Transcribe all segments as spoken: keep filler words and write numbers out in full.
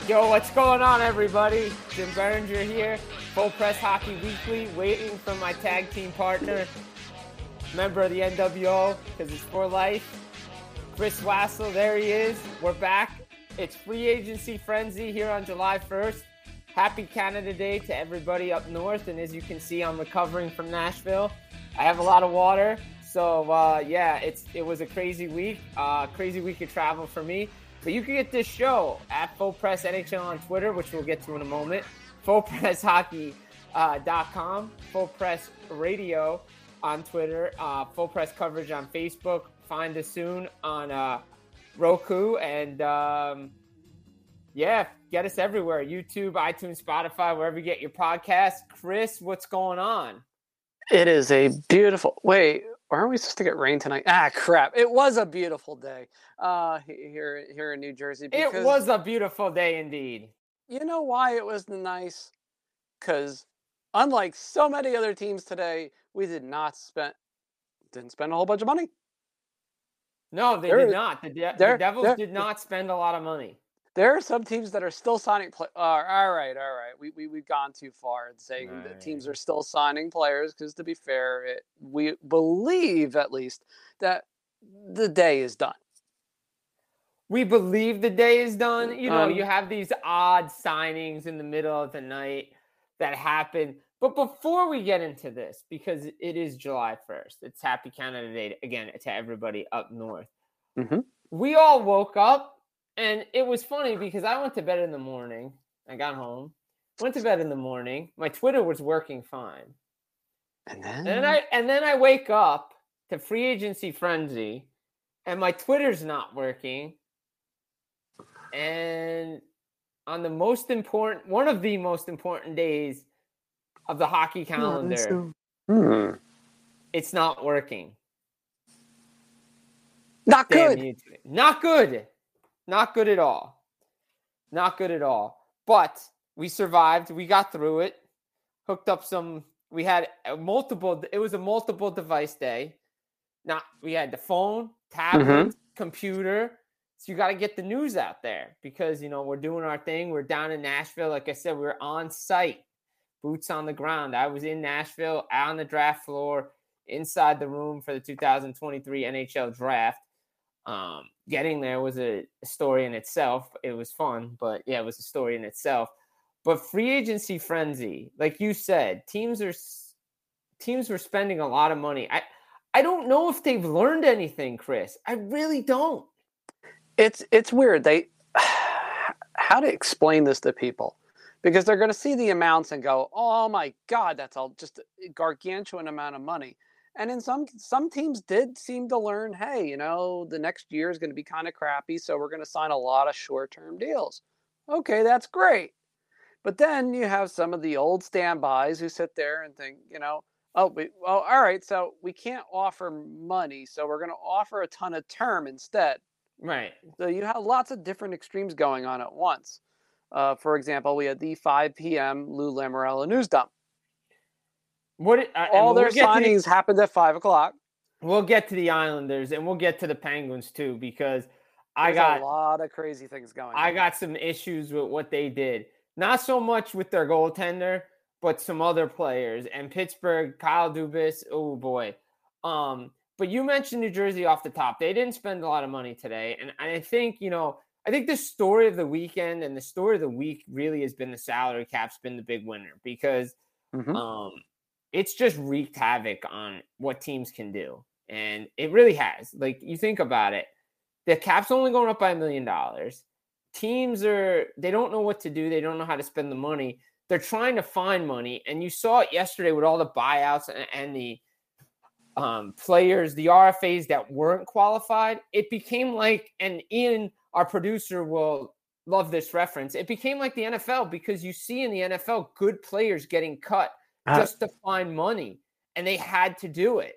Yo, what's going on, everybody? Jim Berenger here, Full Press Hockey Weekly, waiting for my tag team partner, member of the N W O, because it's for life, Chris Wassel. There he is. We're back. It's free agency frenzy here on July first. Happy Canada Day to everybody up north, and as you can see, I'm recovering from Nashville. I have a lot of water, so uh, yeah, it's it was a crazy week, uh, crazy week of travel for me. But you can get this show at Full Press N H L on Twitter, which we'll get to in a moment, full press hockey dot com, Full Press Radio on Twitter, uh, Full Press coverage on Facebook. Find us soon on uh, Roku, and um, yeah, get us everywhere. YouTube, iTunes, Spotify, wherever you get your podcasts. Chris, what's going on? It is a beautiful... Wait, aren't we supposed to get rain tonight? Ah, crap. It was a beautiful day uh, here, here in New Jersey. Because, it was a beautiful day indeed. You know why it was nice? Because unlike so many other teams today, we did not spend... Didn't spend a whole bunch of money. No, they there, did not. The, De- the Devils there, did not spend a lot of money. There are some teams that are still signing. Play- uh, all right, all right. We we we've gone too far in saying right. that teams are still signing players because, to be fair, it, we believe at least that the day is done. We believe the day is done. You know, um, you have these odd signings in the middle of the night that happen. But before we get into this, because it is July first, it's Happy Canada Day again to everybody up north. Mm-hmm. We all woke up. And it was funny because I went to bed in the morning. I got home, went to bed in the morning. My Twitter was working fine. And then, and then I and then I wake up to free agency frenzy, and my Twitter's not working. And on the most important, one of the most important days of the hockey calendar, hmm. it's not working. Not Damn good. You. Not good. Not good at all. Not good at all. But we survived. We got through it. Hooked up some. We had a multiple. It was a multiple device day. Not. We had the phone, tablet, mm-hmm. computer. So you got to get the news out there because, you know, we're doing our thing. We're down in Nashville. Like I said, we were on site, boots on the ground. I was in Nashville, on the draft floor, inside the room for the two thousand twenty-three N H L draft. Um, getting there was a story in itself. It was fun, but yeah, it was a story in itself. But free agency frenzy, like you said, teams are teams were spending a lot of money. I I don't know if they've learned anything, Chris. I really don't. It's it's weird. They how to explain this to people because they're going to see the amounts and go, "Oh my God, that's all just a gargantuan amount of money." And in some some teams did seem to learn, hey, you know, the next year is going to be kind of crappy, so we're going to sign a lot of short-term deals. Okay, that's great. But then you have some of the old standbys who sit there and think, you know, oh, we, well, all right, so we can't offer money, so we're going to offer a ton of term instead. Right. So you have lots of different extremes going on at once. Uh, for example, we had the five p.m. Lou Lamoriello news dump. What uh, all their we'll signings the, happened at five o'clock. We'll get to the Islanders and we'll get to the Penguins too because I There's got a lot of crazy things going. I on. got some issues with what they did. Not so much with their goaltender, but some other players. And Pittsburgh, Kyle Dubas, oh boy. Um, but you mentioned New Jersey off the top. They didn't spend a lot of money today, and I think you know. I think the story of the weekend and the story of the week really has been the salary cap's been the big winner because. Mm-hmm. Um, It's just wreaked havoc on what teams can do. And it really has. Like, you think about it. The cap's only going up by a million dollars. Teams are, they don't know what to do. They don't know how to spend the money. They're trying to find money. And you saw it yesterday with all the buyouts and, and the um, players, the R F As that weren't qualified. It became like, and Ian, our producer, will love this reference. It became like the N F L because you see in the N F L good players getting cut. Just to find money, and they had to do it.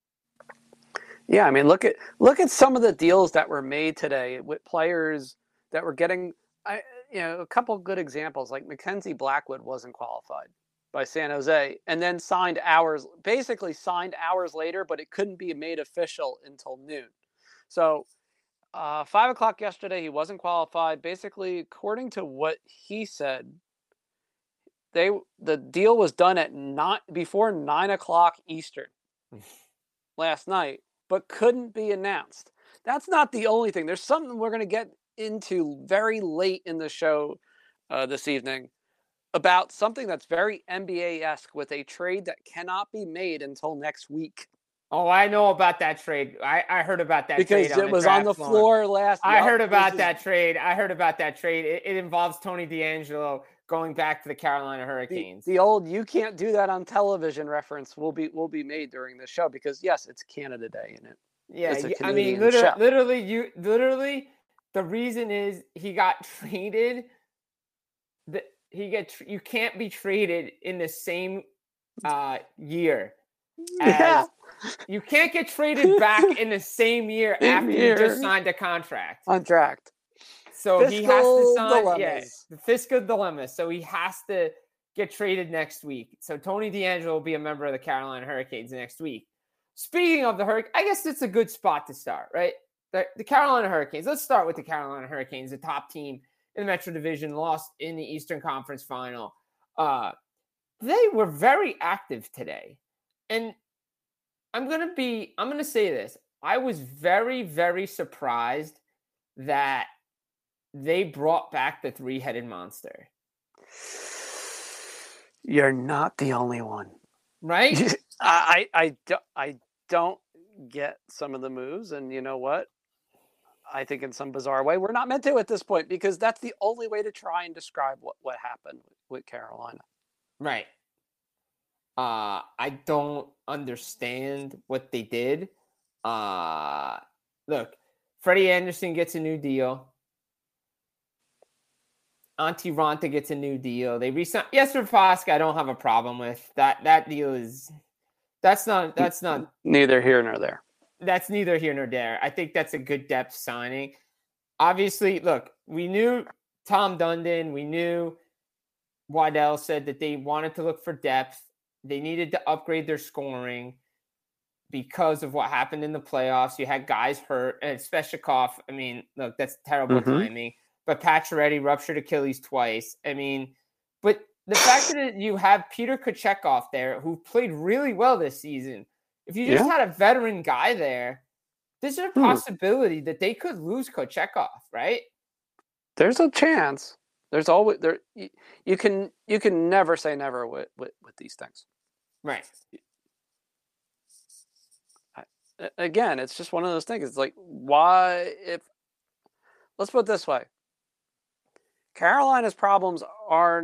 Yeah, I mean, look at look at some of the deals that were made today with players that were getting, I you know, a couple of good examples. Like Mackenzie Blackwood wasn't qualified by San Jose, and then signed hours, basically signed hours later, but it couldn't be made official until noon. So uh, five o'clock yesterday. He wasn't qualified. Basically, according to what he said, they the deal was done at nine before nine o'clock Eastern last night, but couldn't be announced. That's not the only thing. There's something we're going to get into very late in the show uh, this evening about something that's very N B A-esque with a trade that cannot be made until next week. Oh, I know about that trade. I, I heard about that because trade. Because it was on the floor last. I heard about that trade. I heard about that trade. It, it involves Tony DeAngelo going back to the Carolina Hurricanes. The, the old "you can't do that on television" reference will be will be made during the show because yes, it's Canada Day in it. Yeah, I mean, literally, literally, you literally. The reason is he got traded. The he get you can't be traded in the same uh, year. As, yeah. You can't get traded back in the same year after year. you just signed a contract. Contract. So fiscal he has to sign. Dilemmas. Yeah, the fiscal dilemma. So he has to get traded next week. So Tony DeAngelo will be a member of the Carolina Hurricanes next week. Speaking of the Hurricanes, I guess it's a good spot to start, right? The, the Carolina Hurricanes. Let's start with the Carolina Hurricanes, the top team in the Metro Division, lost in the Eastern Conference Final. Uh, they were very active today. And I'm going to be, I'm going to say this. I was very, very surprised that they brought back the three-headed monster. You're not the only one. Right? I, I, I, I don't get some of the moves. And you know what? I think in some bizarre way, we're not meant to at this point because that's the only way to try and describe what, what happened with, with Carolina. Right. Uh, I don't understand what they did. Uh, look, Freddie Anderson gets a new deal. Antti Raanta gets a new deal. They resign Jesper Fast. I don't have a problem with that. That deal is that's not that's not neither here nor there. That's neither here nor there. I think that's a good depth signing. Obviously, look, we knew Tom Dundon. We knew Waddell said that they wanted to look for depth. They needed to upgrade their scoring because of what happened in the playoffs. You had guys hurt, and Svechnikov. I mean, look, that's terrible mm-hmm. timing. But Pacioretty ruptured Achilles twice. I mean, but the fact that you have Peter Kochetkov there, who played really well this season, if you just yeah. had a veteran guy there, there's a possibility hmm. that they could lose Kochetkov, right? There's a chance. There's always there. You, you can you can never say never with with, with these things, right? I, again, it's just one of those things. It's like why if let's put it this way. Carolina's problems are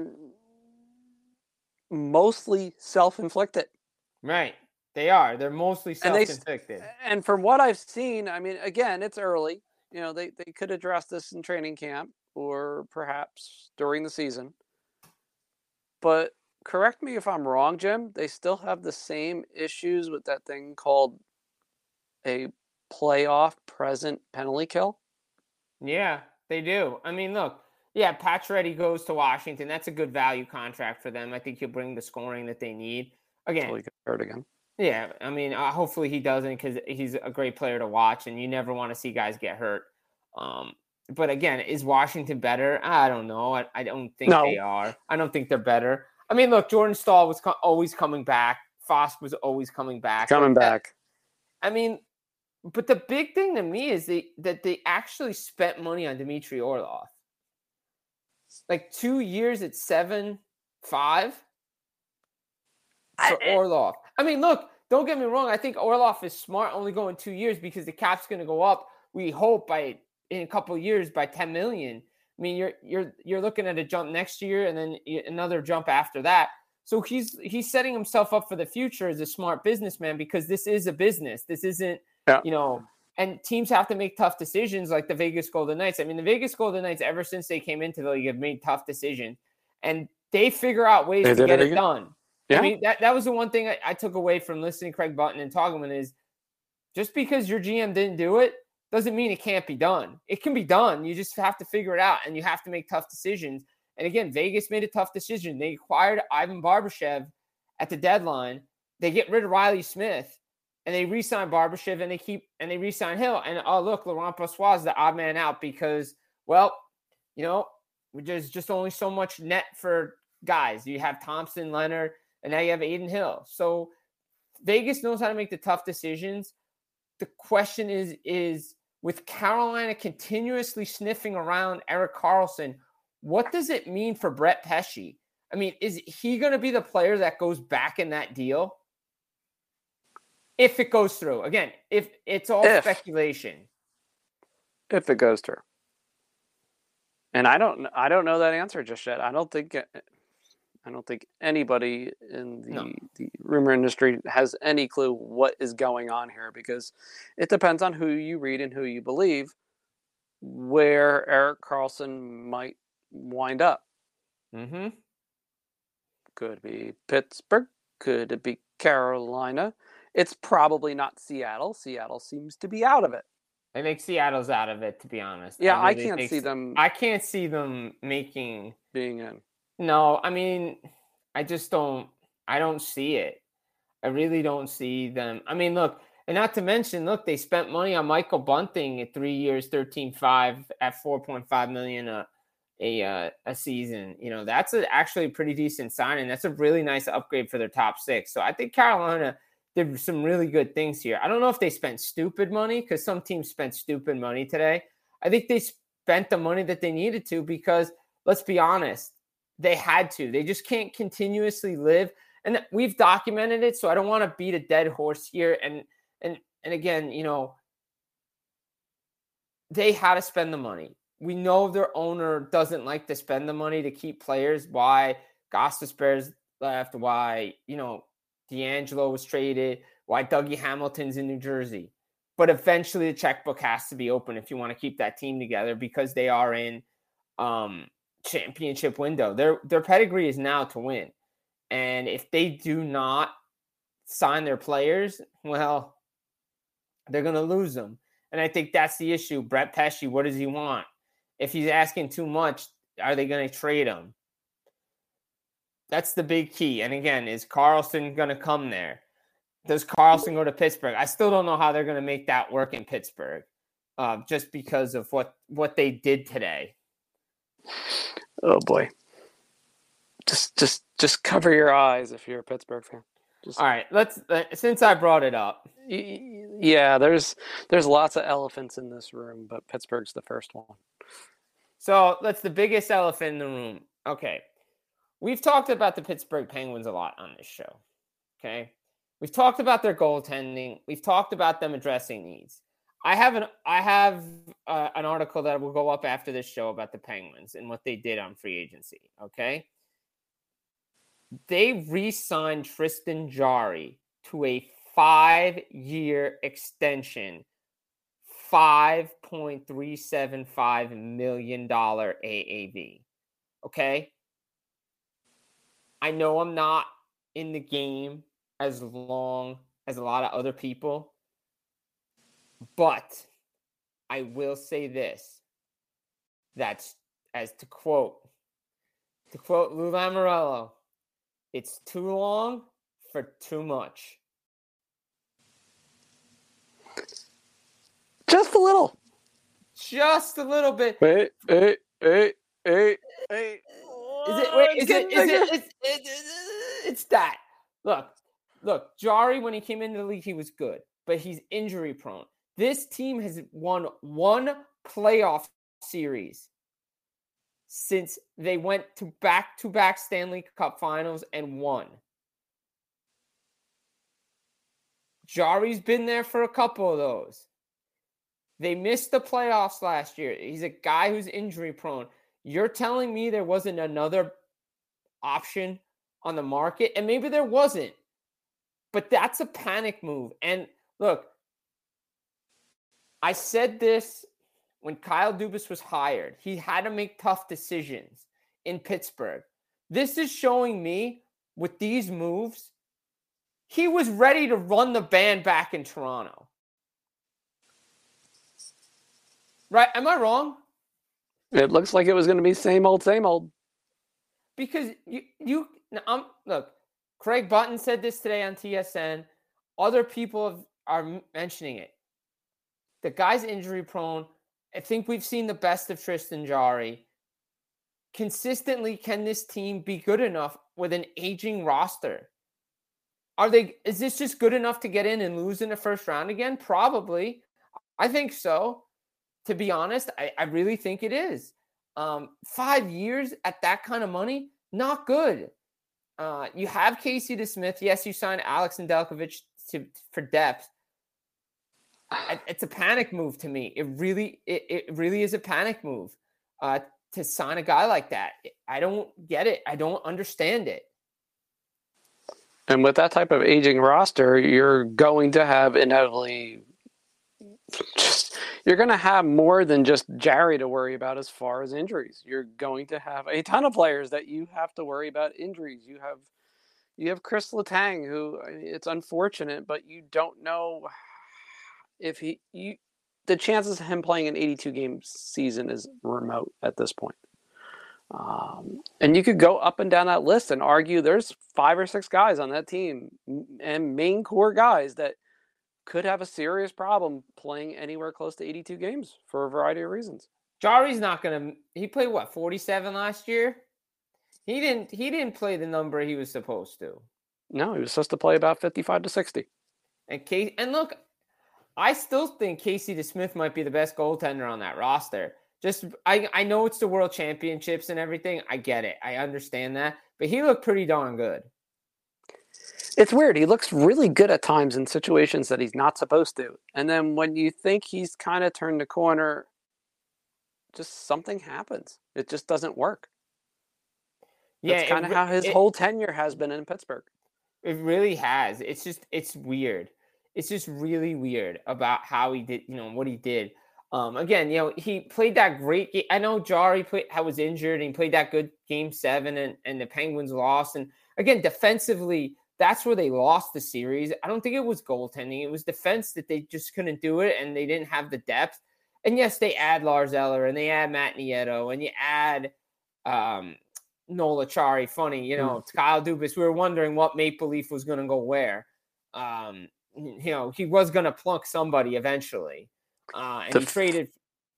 mostly self-inflicted. Right. They are. They're mostly self-inflicted. And, they, and from what I've seen, I mean, again, it's early. You know, they, they could address this in training camp or perhaps during the season. But correct me if I'm wrong, Jim. They still have the same issues with that thing called a playoff present penalty kill. Yeah, they do. I mean, look. Yeah, Pacioretty goes to Washington. That's a good value contract for them. I think he'll bring the scoring that they need. Again, until he gets hurt again. Yeah, I mean, uh, hopefully he doesn't because he's a great player to watch, and you never want to see guys get hurt. Um, but again, is Washington better? I don't know. I, I don't think no. they are. I don't think they're better. I mean, look, Jordan Staal was co- always coming back. Foss was always coming back. Coming but back. That, I mean, but the big thing to me is they, that they actually spent money on Dmitry Orlov. Like two years at seven, five for I, Orlov. I mean, look, don't get me wrong. I think Orlov is smart only going two years because the cap's going to go up. We hope by in a couple of years by ten million. I mean, you're you're you're looking at a jump next year and then another jump after that. So he's he's setting himself up for the future as a smart businessman because this is a business. This isn't yeah. you know. And teams have to make tough decisions like the Vegas Golden Knights. I mean, the Vegas Golden Knights, ever since they came into the league, have made tough decisions. And they figure out ways they to get it, it done. Yeah. I mean, that, that was the one thing I, I took away from listening to Craig Button and talking with is just because your G M didn't do it doesn't mean it can't be done. It can be done. You just have to figure it out, and you have to make tough decisions. And again, Vegas made a tough decision. They acquired Ivan Barbashev at the deadline. They get rid of Riley Smith. and they re-sign Barbashev, and they keep and they re-sign Hill. And oh, look, Laurent Brossoit is the odd man out because, well, you know, there's just only so much net for guys. You have Thompson, Leonard, and now you have Adin Hill. So Vegas knows how to make the tough decisions. The question is, is with Carolina continuously sniffing around Erik Karlsson, what does it mean for Brett Pesce? I mean, is he going to be the player that goes back in that deal? If it goes through. Again, if it's all if, speculation. If it goes through. And I don't I don't know that answer just yet. I don't think I don't think anybody in the, no. the rumor industry has any clue what is going on here, because it depends on who you read and who you believe where Erik Karlsson might wind up. Mm-hmm. Could be Pittsburgh. Could it be Carolina? It's probably not Seattle. Seattle seems to be out of it. I think Seattle's out of it, to be honest. Yeah, I, really I can't see them. I can't see them making being in. No, I mean, I just don't. I don't see it. I really don't see them. I mean, look, and not to mention, look, they spent money on Michael Bunting at three years, thirteen five at four point five million a a uh, a season. You know, that's a, actually a pretty decent signing. That's a really nice upgrade for their top six. So I think Carolina did some really good things here. I don't know if they spent stupid money, because some teams spent stupid money today. I think they spent the money that they needed to because, let's be honest, they had to. They just can't continuously live. And we've documented it, so I don't want to beat a dead horse here. And and and again, you know, they had to spend the money. We know their owner doesn't like to spend the money to keep players. Why Gostisbehere's left, why, you know, D'Angelo was traded, why Dougie Hamilton's in New Jersey. But eventually the checkbook has to be open if you want to keep that team together, because they are in um, championship window. Their their pedigree is now to win. And if they do not sign their players, well, they're going to lose them. And I think that's the issue. Brett Pesce, what does he want? If he's asking too much, are they going to trade him? That's the big key. And again, is Karlsson going to come there? Does Karlsson go to Pittsburgh? I still don't know how they're going to make that work in Pittsburgh, uh, just because of what, what they did today. Oh boy! Just, just, just cover your eyes if you're a Pittsburgh fan. Just... All right, let's. Uh, since I brought it up, yeah, there's there's lots of elephants in this room, but Pittsburgh's the first one. So that's the biggest elephant in the room. Okay. We've talked about the Pittsburgh Penguins a lot on this show, okay? We've talked about their goaltending. We've talked about them addressing needs. I have an I have uh, an article that will go up after this show about the Penguins and what they did on free agency, okay? They re-signed Tristan Jarry to a five-year extension, five point three seven five million dollars A A V, okay? I know I'm not in the game as long as a lot of other people, but I will say this. That's, as to quote, to quote Lou Lamoriello, it's too long for too much. Just a little. Just a little bit. Wait, wait, wait, wait, wait. Is it? Wait, is it? Is it? It's, it's, it's that. Look, look. Jarry, when he came into the league, he was good, but he's injury prone. This team has won one playoff series since they went to back-to-back Stanley Cup Finals and won. Jarry's been there for a couple of those. They missed the playoffs last year. He's a guy who's injury prone. You're telling me there wasn't another option on the market? And maybe there wasn't. But that's a panic move. And look, I said this when Kyle Dubas was hired. He had to make tough decisions in Pittsburgh. This is showing me, with these moves, he was ready to run the band back in Toronto. Right? Am I wrong? It looks like it was going to be same old, same old. Because you, you, um, look, Craig Button said this today on T S N. Other people have, are mentioning it. The guy's injury prone. I think we've seen the best of Tristan Jarry. Consistently, can this team be good enough with an aging roster? Are they? Is this just good enough to get in and lose in the first round again? Probably. I think so. To be honest, I, I really think it is. Um, five years at that kind of money, not good. Uh, you have Casey DeSmith. Yes, you signed Alex Nedeljkovic to for depth. I, it's a panic move to me. It really, it, it really is a panic move uh, to sign a guy like that. I don't get it. I don't understand it. And with that type of aging roster, you're going to have inevitably just you're going to have more than just Jarry to worry about as far as injuries. You're going to have a ton of players that you have to worry about injuries. You have you have Chris Letang, who it's unfortunate, but you don't know if he you the chances of him playing an eighty-two game season is remote at this point. Um, and you could go up and down that list and argue there's five or six guys on that team and main core guys that could have a serious problem playing anywhere close to eighty-two games for a variety of reasons. Jarry's not going to, he played what, forty-seven last year? He didn't, he didn't play the number he was supposed to. No, he was supposed to play about fifty-five to sixty. And Casey, and look, I still think Casey DeSmith might be the best goaltender on that roster. Just, I, I know it's the World Championships and everything. I get it. I understand that. But he looked pretty darn good. It's weird. He looks really good at times in situations that he's not supposed to. And then when you think he's kind of turned the corner, just something happens. It just doesn't work. Yeah, That's kind of it, how his it, whole tenure has been in Pittsburgh. It really has. It's just, it's weird. It's just really weird about how he did, you know, what he did. Um, again, you know, he played that great game. I know Jarry played, was injured and he played that good game seven and, and the Penguins lost. And again, defensively, that's where they lost the series. I don't think it was goaltending. It was defense that they just couldn't do it and they didn't have the depth. And yes, they add Lars Eller and they add Matt Nieto and you add um, Noel Acciari. Funny, you know, mm. Kyle Dubas. We were wondering what Maple Leaf was going to go where. Um, you know, he was going to plunk somebody eventually. Uh, and the, he traded.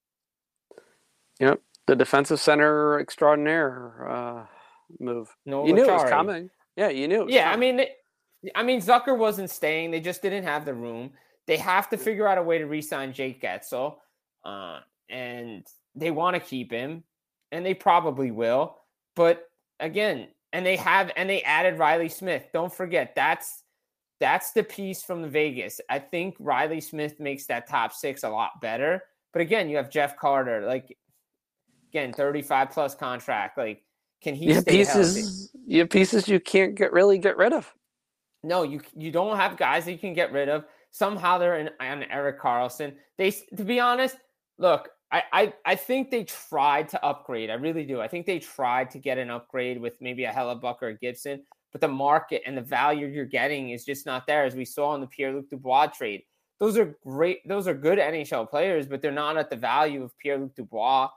Yep, the defensive center extraordinaire uh, move. Noel you knew Acciari. it was coming. Yeah, you knew. It was yeah, coming. I mean, I mean, Zucker wasn't staying. They just didn't have the room. They have to figure out a way to re-sign Jake Getzel, uh, and they want to keep him, and they probably will. But again, and they have, and they added Riley Smith. Don't forget that's. That's the piece from the Vegas. I think Riley Smith makes that top six a lot better. But again, you have Jeff Carter, like again, thirty-five plus contract. Like, can he you have stay pieces? Healthy? You have pieces you can't get really get rid of. No, you you don't have guys that you can get rid of. Somehow they're in on Erik Karlsson. They, to be honest, look, I, I I think they tried to upgrade. I really do. I think they tried to get an upgrade with maybe a Hellebuck or a Gibson. But the market and the value you're getting is just not there, as we saw in the Pierre-Luc Dubois trade. Those are great. Those are good N H L players, but they're not at the value of Pierre-Luc Dubois.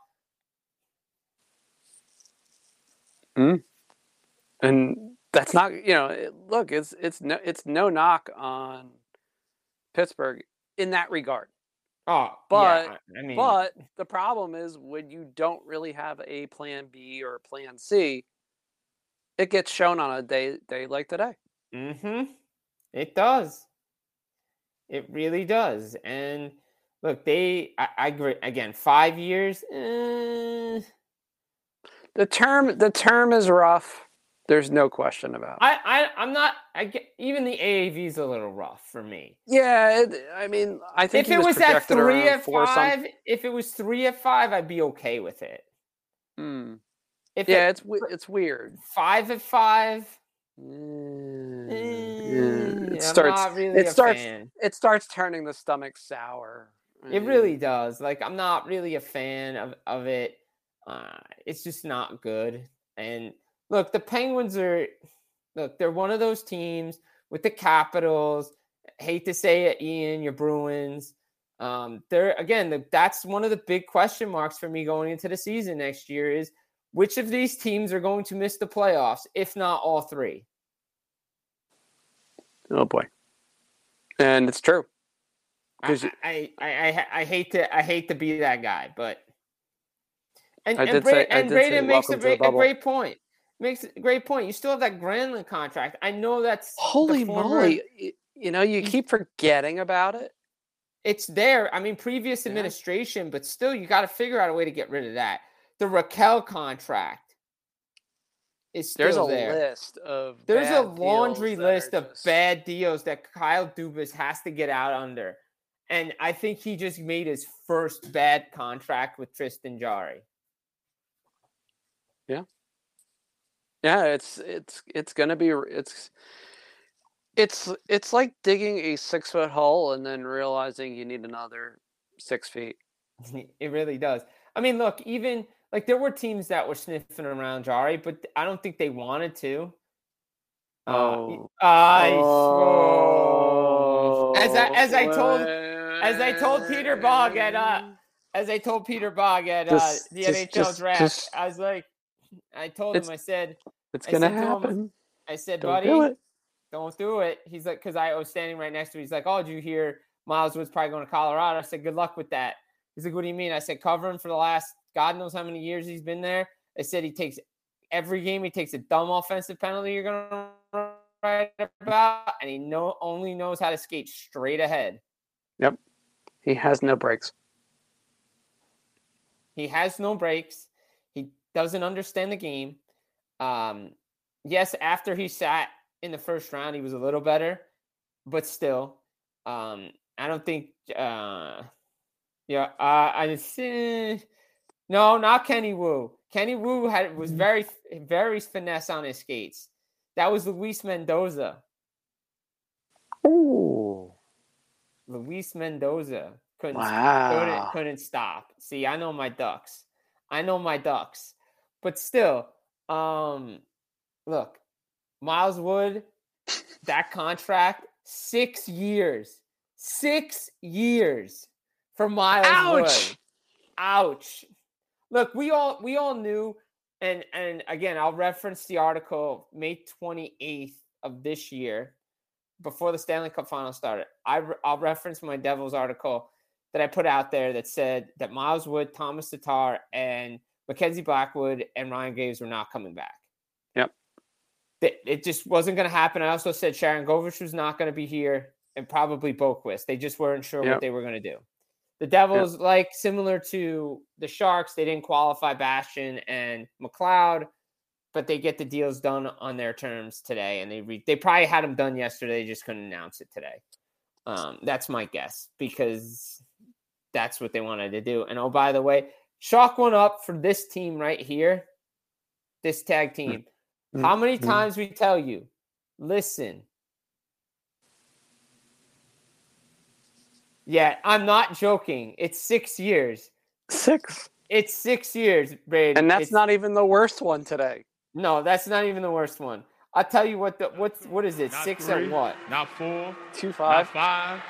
Mm. And that's not, you know, look, it's it's no it's no knock on Pittsburgh in that regard. Oh, but yeah, I mean, but the problem is when you don't really have a plan B or a plan C. It gets shown on a day day like today. Mm-hmm. It does. It really does. And look, they, I, I agree. Again, five years. Eh. The term, the term is rough. There's no question about it. I, I, I'm not. I get even the A A V is a little rough for me. Yeah, it, I mean, I think if it was, was at three at five, some... if it was three at five, I'd be okay with it. Hmm. If yeah, it, it's it's weird. Five at five. Mm, mm, yeah. It starts. I'm not really it a starts. Fan. It starts turning the stomach sour. It really does. Like I'm not really a fan of of it. Uh, it's just not good. And look, the Penguins are. Look, they're one of those teams with the Capitals. I hate to say it, Ian. Your Bruins. Um, they're again. The, that's one of the big question marks for me going into the season next year. Is which of these teams are going to miss the playoffs, if not all three? Oh, boy. And it's true. I, I, I, I, I hate to I hate to be that guy, but and I and, did Bra- say, I and did say Braden makes a, welcome to the great, a bubble. great point. Makes a great point. You still have that Granlund contract. I know that's Holy the former, moly! You, you know, you keep forgetting about it. It's there. I mean, previous Yeah. administration, but still, you got to figure out a way to get rid of that. The Raquel contract is still There's a there. list of There's a bad laundry deals that list are of just- bad deals that Kyle Dubas has to get out under. And I think he just made his first bad contract with Tristan Jarry. Yeah. Yeah, it's it's it's gonna be it's it's it's like digging a six foot hole and then realizing you need another six feet. It really does. I mean, look, even like there were teams that were sniffing around Jarry, but I don't think they wanted to. Oh. Uh, I, oh. As I as I told as I told Peter Bog at uh as I told Peter Bog at uh, Just- the just- N H L just- draft, just- I was like, I told him, It's- I said, It's I gonna said to him, happen. I said, Don't buddy, do it. don't do it. He's like, because I was standing right next to him. He's like, oh, did you hear Miles Wood's probably going to Colorado? I said, good luck with that. He's like, what do you mean? I said, cover him for the last God knows how many years he's been there. I said he takes every game, he takes a dumb offensive penalty you're going to write about, and he know only knows how to skate straight ahead. Yep. He has no brakes. He has no breaks. He doesn't understand the game. Um, yes, after he sat in the first round, he was a little better, but still, um, I don't think. Uh, yeah, uh, I uh, no, not Kenny Wu. Kenny Wu had was very, very finesse on his skates. That was Luis Mendoza. Ooh. Luis Mendoza couldn't Wow. couldn't couldn't stop. See, I know my ducks. I know my ducks. But still, um, look, Miles Wood, that contract, six years. Six years for Miles Ouch. Wood. Ouch. Look, we all we all knew, and and again, I'll reference the article May twenty-eighth of this year, before the Stanley Cup Final started. I, I'll reference my Devils article that I put out there that said that Miles Wood, Thomas Tatar, and Mackenzie Blackwood and Ryan Graves were not coming back. Yep. It, it just wasn't going to happen. I also said Sharon Govich was not going to be here, and probably Boquist. They just weren't sure Yep. what they were going to do. The Devils, yep. like similar to the Sharks, they didn't qualify Bastian and McLeod, but they get the deals done on their terms today, and they re- they probably had them done yesterday. They just couldn't announce it today. Um, that's my guess, because that's what they wanted to do. And oh, by the way, chalk one up for this team right here, this tag team. Mm-hmm. How many times we tell you, listen. Yeah, I'm not joking. It's six years. Six. It's six years, Braden. And that's it's, not even the worst one today. No, that's not even the worst one. I'll tell you what the what's what is it? Not Six three, and what? Not four. Two five. Not five.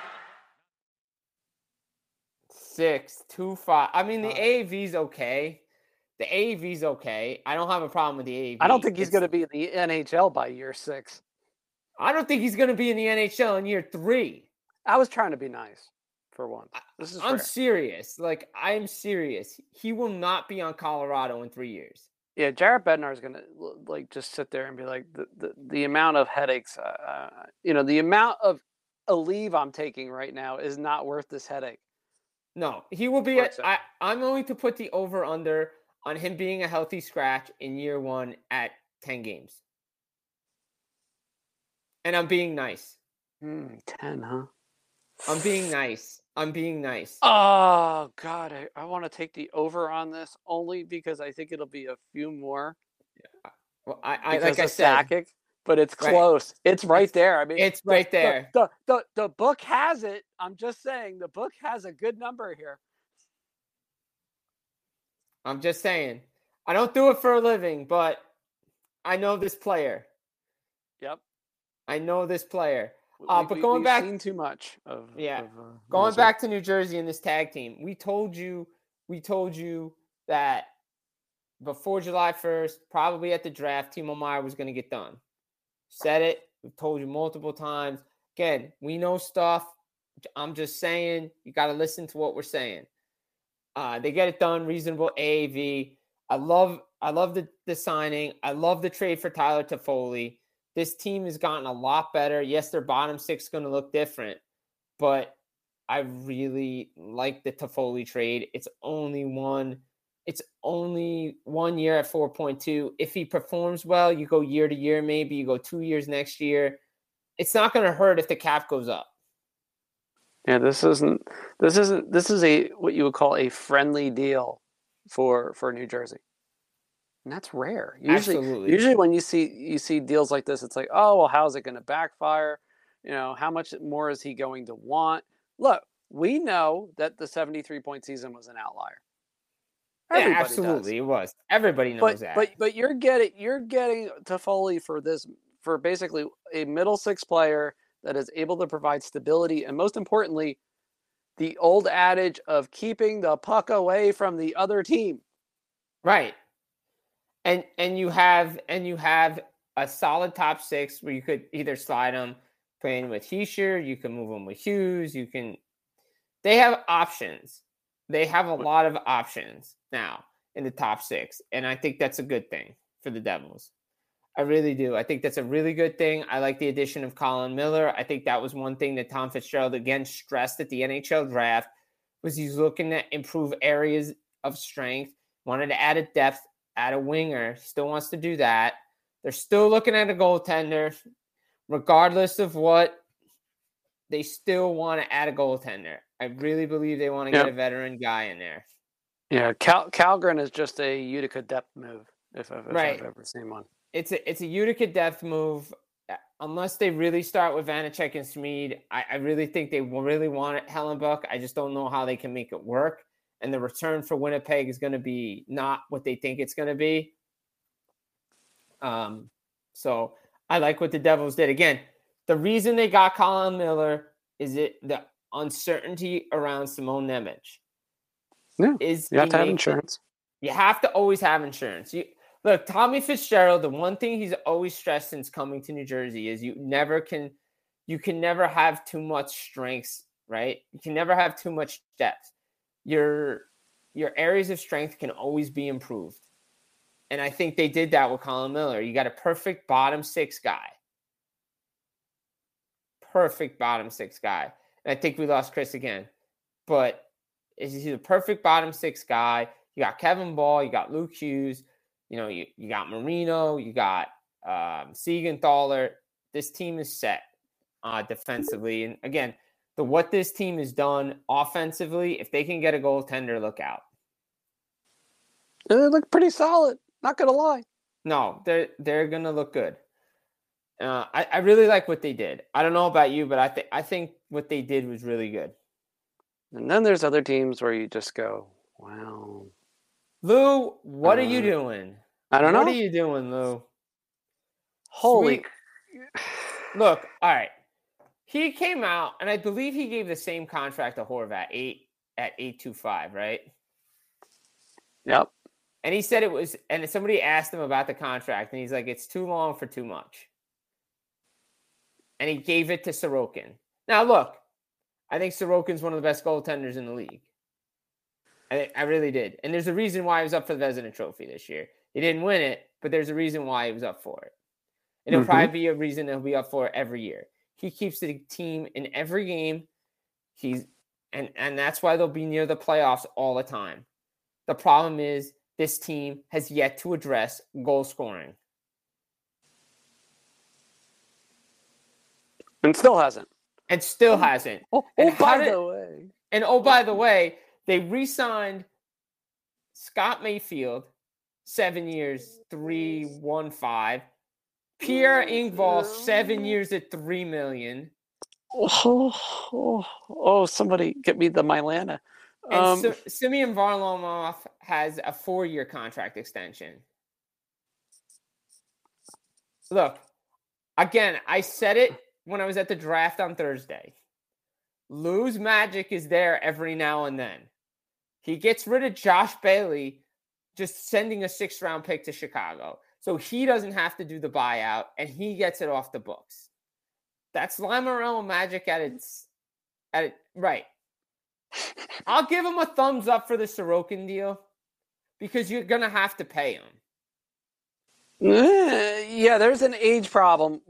Six, two five. I mean, the A A V's okay. The A A V's okay. I don't have a problem with the A A V. I don't think he's going to be in the N H L by year six. I don't think he's going to be in the N H L in year three. I was trying to be nice for one. This is I'm fair. serious. Like, I am serious. He will not be on Colorado in three years. Yeah, Jared Bednar is going to like just sit there and be like, the the, the amount of headaches, uh, you know, the amount of a leave I'm taking right now is not worth this headache. No, he will be. At, I, I'm going to put the over under on him being a healthy scratch in year one at ten games. And I'm being nice. Mm, ten, huh? I'm being nice. I'm being nice. Oh, God. I, I want to take the over on this only because I think it'll be a few more. Yeah. Well, I, I like I said. Sakic, but it's close. Right. It's right it's, there. I mean, it's right the, there. The, the, the, the book has it. I'm just saying the book has a good number here. I'm just saying. I don't do it for a living, but I know this player. Yep. I know this player. Uh, we, but going we've back, seen too much of yeah. Of, uh, going music. back to New Jersey and this tag team, we told you, we told you that before July first, probably at the draft, Timo Meier was going to get done. Said it. We've told you multiple times. Again, we know stuff. I'm just saying, you got to listen to what we're saying. Uh, they get it done, reasonable A A V. I love, I love the, the signing. I love the trade for Tyler Toffoli. This team has gotten a lot better. Yes, their bottom six is going to look different, but I really like the Toffoli trade. It's only one. It's only one year at four point two. If he performs well, you go year to year. Maybe you go two years next year. It's not going to hurt if the cap goes up. Yeah, this isn't. This isn't. This is a what you would call a friendly deal for for New Jersey, and that's rare. Usually, Absolutely. usually when you see you see deals like this, it's like, oh well, how's it going to backfire? You know, how much more is he going to want? Look, we know that the seventy-three point season was an outlier. Everybody yeah, absolutely, does. It was. Everybody knows but, that. But but you're getting you're getting Toffoli for this for basically a middle six player that is able to provide stability and, most importantly, the old adage of keeping the puck away from the other team. Right. And and you have and you have a solid top six where you could either slide them playing with Hischier, you can move them with Hughes, you can. They have options. They have a lot of options now in the top six, and I think that's a good thing for the Devils. I really do. I think that's a really good thing. I like the addition of Colin Miller. I think that was one thing that Tom Fitzgerald, again, stressed at the N H L draft, was he's looking to improve areas of strength, wanted to add a depth, add a winger, still wants to do that. They're still looking at a goaltender. Regardless of what, they still want to add a goaltender. I really believe they want to yep. get a veteran guy in there. Yeah, Cal- Calgren is just a Utica depth move, if I've, if right. I've ever seen one. It's a it's a Utica depth move. Unless they really start with Vanacek and Smeed, I, I really think they will really want it, Hellenbuck. I just don't know how they can make it work. And the return for Winnipeg is going to be not what they think it's going to be. Um, so I like what the Devils did. Again, the reason they got Colin Miller is it the uncertainty around Simon Nemec. Yeah, is you have to have insurance. It, you have to always have insurance. You Look, Tommy Fitzgerald, the one thing he's always stressed since coming to New Jersey is you never can, you can never have too much strengths, right? You can never have too much depth. Your, your areas of strength can always be improved. And I think they did that with Colin Miller. You got a perfect bottom six guy. Perfect bottom six guy. And I think we lost Chris again. But he's a perfect bottom six guy. You got Kevin Ball, you got Luke Hughes. You know, you, you got Marino, you got um, Siegenthaler. This team is set uh, defensively. And again, the what this team has done offensively, if they can get a goaltender, look out. They look pretty solid. Not going to lie. No, they're, they're going to look good. Uh, I, I really like what they did. I don't know about you, but I, th- I think what they did was really good. And then there's other teams where you just go, wow. Lou, what uh, are Uh-huh. you doing? I don't what know. What are you doing, Lou? Holy. Sweet. Look, all right. He came out, and I believe he gave the same contract to Horvat, eight at eight two five, right? Yep. And he said it was, and somebody asked him about the contract, and he's like, it's too long for too much. And he gave it to Sorokin. Now, look, I think Sorokin's one of the best goaltenders in the league. I, I really did. And there's a reason why he was up for the Vezina Trophy this year. He didn't win it, but there's a reason why he was up for it. And it'll mm-hmm. probably be a reason he'll be up for it every year. He keeps the team in every game. He's and, and that's why they'll be near the playoffs all the time. The problem is this team has yet to address goal scoring. And still hasn't. And still oh, hasn't. Oh, and oh by did, the way. And oh, by the way, they re-signed Scott Mayfield, seven years, three one five. Pierre Engvall, seven years at three million. Oh, oh, oh! Somebody get me the Mylana. Um, and S- Simeon Varlamov has a four-year contract extension. Look, again, I said it when I was at the draft on Thursday. Lou's magic is there every now and then. He gets rid of Josh Bailey, just sending a sixth-round pick to Chicago. So he doesn't have to do the buyout, and he gets it off the books. That's Lamoriello magic at its At, right. I'll give him a thumbs up for the Sorokin deal because you're going to have to pay him. Yeah, there's an age problem.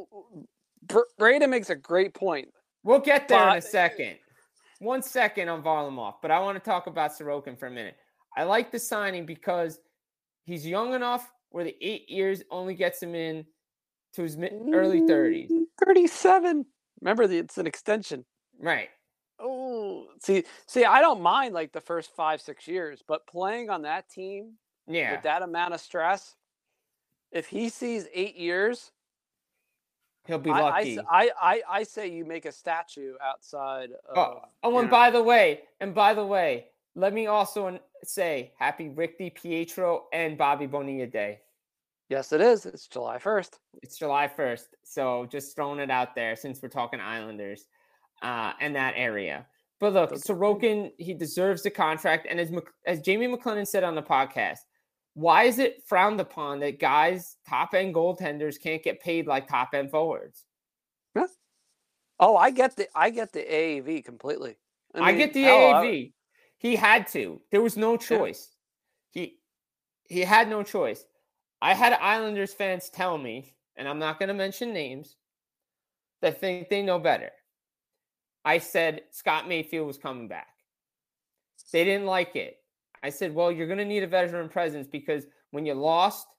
Brayden makes a great point. We'll get there but, in a second. One second on Varlamov, but I want to talk about Sorokin for a minute. I like the signing because he's young enough where the eight years only gets him in to his mid- early thirties. thirty-seven. Remember, it's an extension. Right. Oh, see, see, I don't mind like the first five, six years, but playing on that team yeah. with that amount of stress, if he sees eight years, he'll be lucky. I, I, I, I say you make a statue outside of, Oh, oh and know. by the way, and by the way, let me also say happy Rick DiPietro and Bobby Bonilla Day. Yes, it is. It's July first. It's July first. So just throwing it out there since we're talking Islanders uh, and that area. But look, okay. Sorokin, he deserves the contract. And as as Jamie McLennan said on the podcast, why is it frowned upon that guys, top-end goaltenders, can't get paid like top-end forwards? Yeah. Oh, I get the I get the A A V completely. I, mean, I get the hell, A A V. I... He had to. There was no choice. Yeah. He he had no choice. I had Islanders fans tell me, and I'm not going to mention names, that think they know better. I said Scott Mayfield was coming back. They didn't like it. I said, well, you're going to need a veteran presence because when you lost,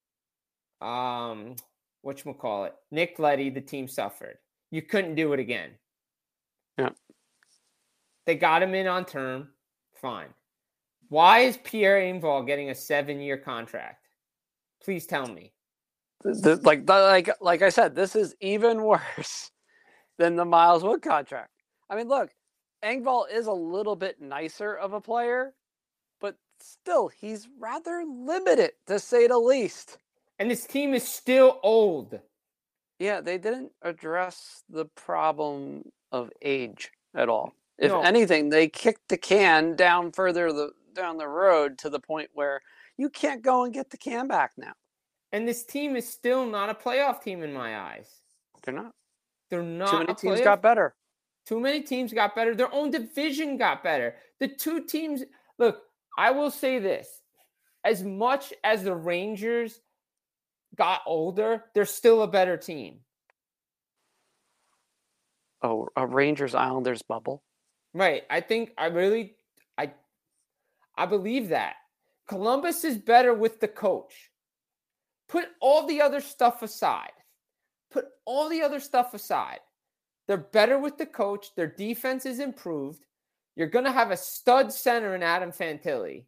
um, whatchamacallit, Nick Leddy, the team suffered. You couldn't do it again. Yeah. They got him in on term. Fine. Why is Pierre Engvall getting a seven-year contract? Please tell me. The, like, the, like, like I said, this is even worse than the Miles Wood contract. I mean, look, Engvall is a little bit nicer of a player, but still, he's rather limited, to say the least. And this team is still old. Yeah, they didn't address the problem of age at all. If no. anything, they kicked the can down further the, down the road to the point where you can't go and get the can back now. And this team is still not a playoff team in my eyes. They're not. They're not. Too many a teams playoff. got better. Too many teams got better. Their own division got better. The two teams, look, I will say this. As much as the Rangers got older, they're still a better team. Oh, a Rangers Islanders bubble? Right. I think I really I I believe that. Columbus is better with the coach. Put all the other stuff aside. Put all the other stuff aside. They're better with the coach. Their defense is improved. You're going to have a stud center in Adam Fantilli.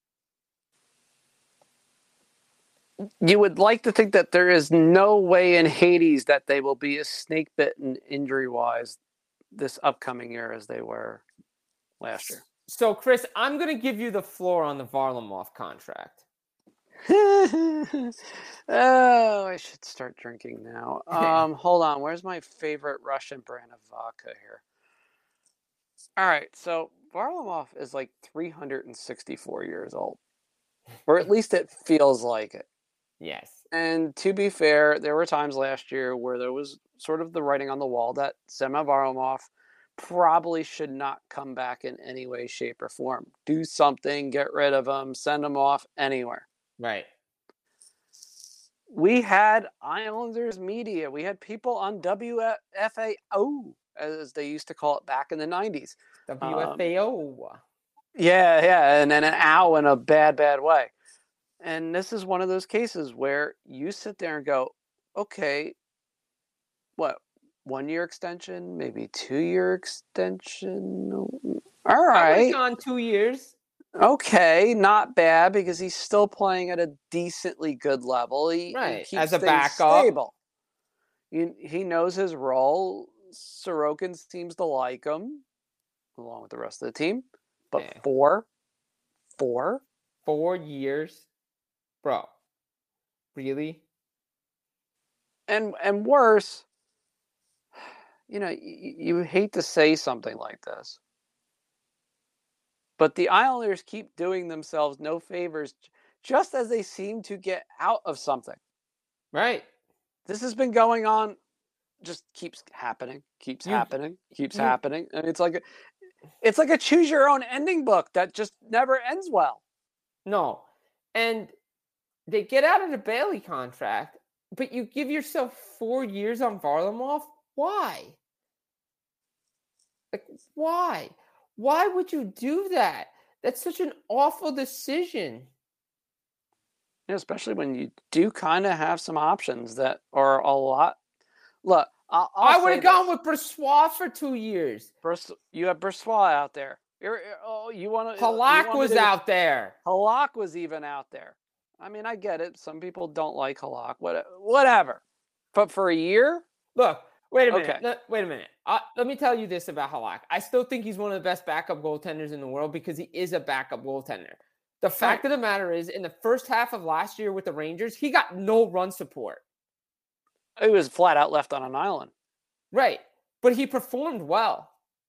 You would like to think that there is no way in Hades that they will be as snake-bitten injury-wise this upcoming year as they were last year. So, Chris, I'm going to give you the floor on the Varlamov contract. Oh, I should start drinking now. Um, hold on. Where's my favorite Russian brand of vodka here? All right. So Varlamov is like three hundred sixty-four years old, or at least it feels like it. Yes. And to be fair, there were times last year where there was sort of the writing on the wall that Semyon Varlamov probably should not come back in any way, shape, or form. Do something, get rid of him, send him off anywhere. Right. We had Islanders media. We had people on W F A O, as they used to call it back in the nineties. W F A O. Um, yeah, yeah, and, and an ow in a bad, bad way. And this is one of those cases where you sit there and go, okay, what, one-year extension, maybe two-year extension? All right. I was on two years. Okay, not bad because he's still playing at a decently good level. He, right, he keeps as a backup. Stable. He, he knows his role. Sorokin seems to like him, along with the rest of the team. But yeah. four, four, four years, bro. Really? And and worse, you know, you, you hate to say something like this. But the Islanders keep doing themselves no favors just as they seem to get out of something. Right. This has been going on just keeps happening, keeps You- happening, keeps you- happening, and it's like a, it's like a choose your own ending book that just never ends well. No. And they get out of the Bailey contract, but you give yourself four years on Varlamov? Why? Like, why? Why would you do that? That's such an awful decision. Yeah, especially when you do kind of have some options that are a lot. Look, I'll, I'll I would say have gone this. with Brossois for two years. Brus- you have Brossois out there. You're, oh, you want to? Halak was to, out there. Halak was even out there. I mean, I get it. Some people don't like Halak. What, whatever. But for a year, Look, wait a minute. Okay. No, wait a minute. Uh, let me tell you this about Halak. I still think he's one of the best backup goaltenders in the world because he is a backup goaltender. The fact Right. of the matter is, in the first half of last year with the Rangers, he got no run support. he was flat out left on an island. Right. But he performed well.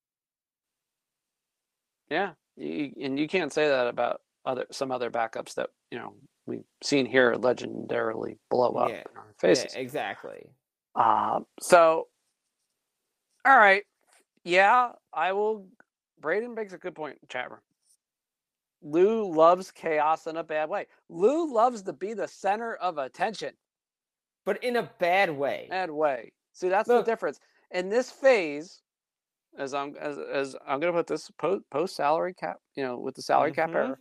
Yeah, you, and you can't say that about other some other backups that you know we've seen here legendarily blow up Yeah. in our faces. Yeah, exactly. Uh, so, all right, yeah, I will. Braden makes a good point in chat room. Lou loves chaos in a bad way. Lou loves to be the center of attention. But in a bad way. Bad way. See, that's Look, the difference. In this phase, as I'm as as I'm gonna put this post post salary cap, you know, with the salary cap Mhm. era.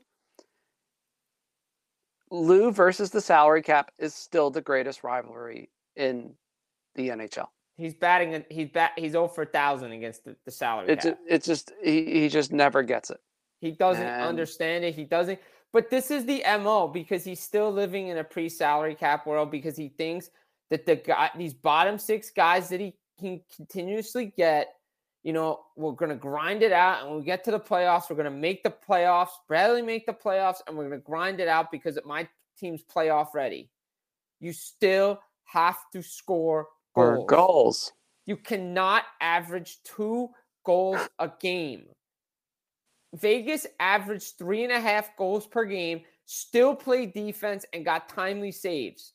Lou versus the salary cap is still the greatest rivalry in the N H L. He's batting. He's bat. He's zero for thousand against the, the salary It's cap. it's just he, he just never gets it. He doesn't And- understand it. He doesn't. But this is the M O because he's still living in a pre-salary cap world because he thinks that the guy, these bottom six guys that he can continuously get, you know, we're going to grind it out and when we get to the playoffs, we're going to make the playoffs, barely make the playoffs, and we're going to grind it out because my team's playoff ready. You still have to score Or goals. goals. You cannot average two goals a game. Vegas averaged three and a half goals per game, still played defense, and got timely saves.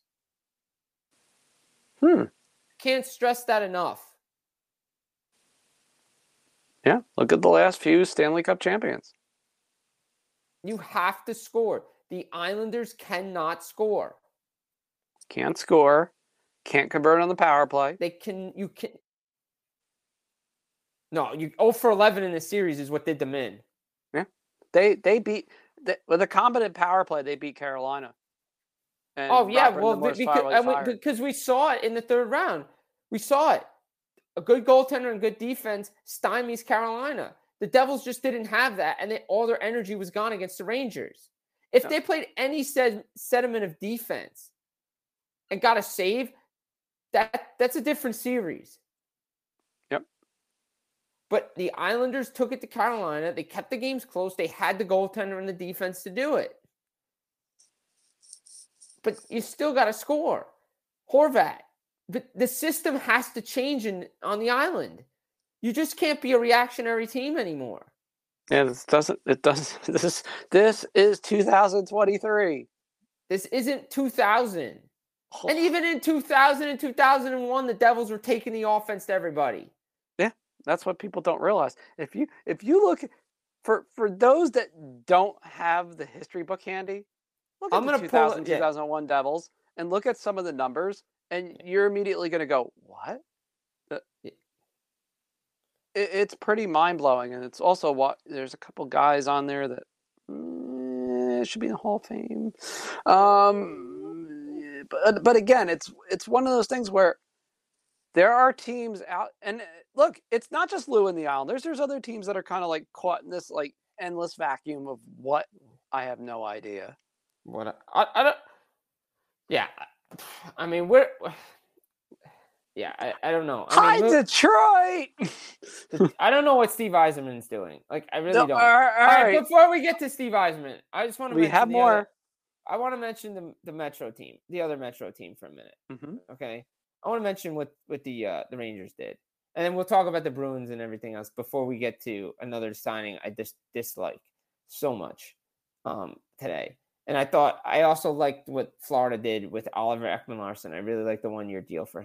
Hmm. Can't stress that enough. Yeah. Look at the last few Stanley Cup champions. You have to score. The Islanders cannot score. Can't score. Can't convert on the power play. They can. You can. No, you zero for eleven in the series is what did them in. They they beat they, with a competent power play. They beat Carolina. And Oh yeah, Robert well Demers because, finally and we, fired. because we saw it in the third round. We saw it. A good goaltender and good defense stymies Carolina. The Devils just didn't have that, and they, all their energy was gone against the Rangers. If No. they played any sed, sediment of defense and got a save, that that's a different series. Yep. But the Islanders took it to Carolina. They kept the games close. They had the goaltender and the defense to do it. But you still got to score. Horvat. But the system has to change in, on the island. You just can't be a reactionary team anymore. Yeah, this doesn't. It doesn't. This this is two thousand twenty-three. This isn't two thousand. And even in two thousand and two thousand one, the Devils were taking the offense to everybody. Yeah, that's what people don't realize. If you if you look for for those that don't have the history book handy, look at I'm the gonna two pull thousand, it- yeah. two thousand one Devils and look at some of the numbers, and you're immediately going to go, "What?" Uh, Yeah. It, it's pretty mind blowing, and it's also what there's a couple guys on there that mm, should be in the Hall of Fame. Um, but but again, it's it's one of those things where there are teams out, and look, it's not just Lou and the Islanders. There's other teams that are kind of like caught in this like endless vacuum of what I have no idea. What I, I don't. Yeah, I mean we're. Yeah, I, I don't know. I Hi, mean, look, Detroit! I don't know what Steve Eisenman's doing. Like, I really No, don't. all right, all All right, right. before we get to Steve Eisenman, I just want to We mention have the more. Other, I want to mention the the Metro team, the other Metro team for a minute. Mhm. Okay, I want to mention what what the uh, the Rangers did, and then we'll talk about the Bruins and everything else before we get to another signing I just dislike so much um, today. And I thought I also liked what Florida did with Oliver Ekman Larson. I really like the one year deal for him.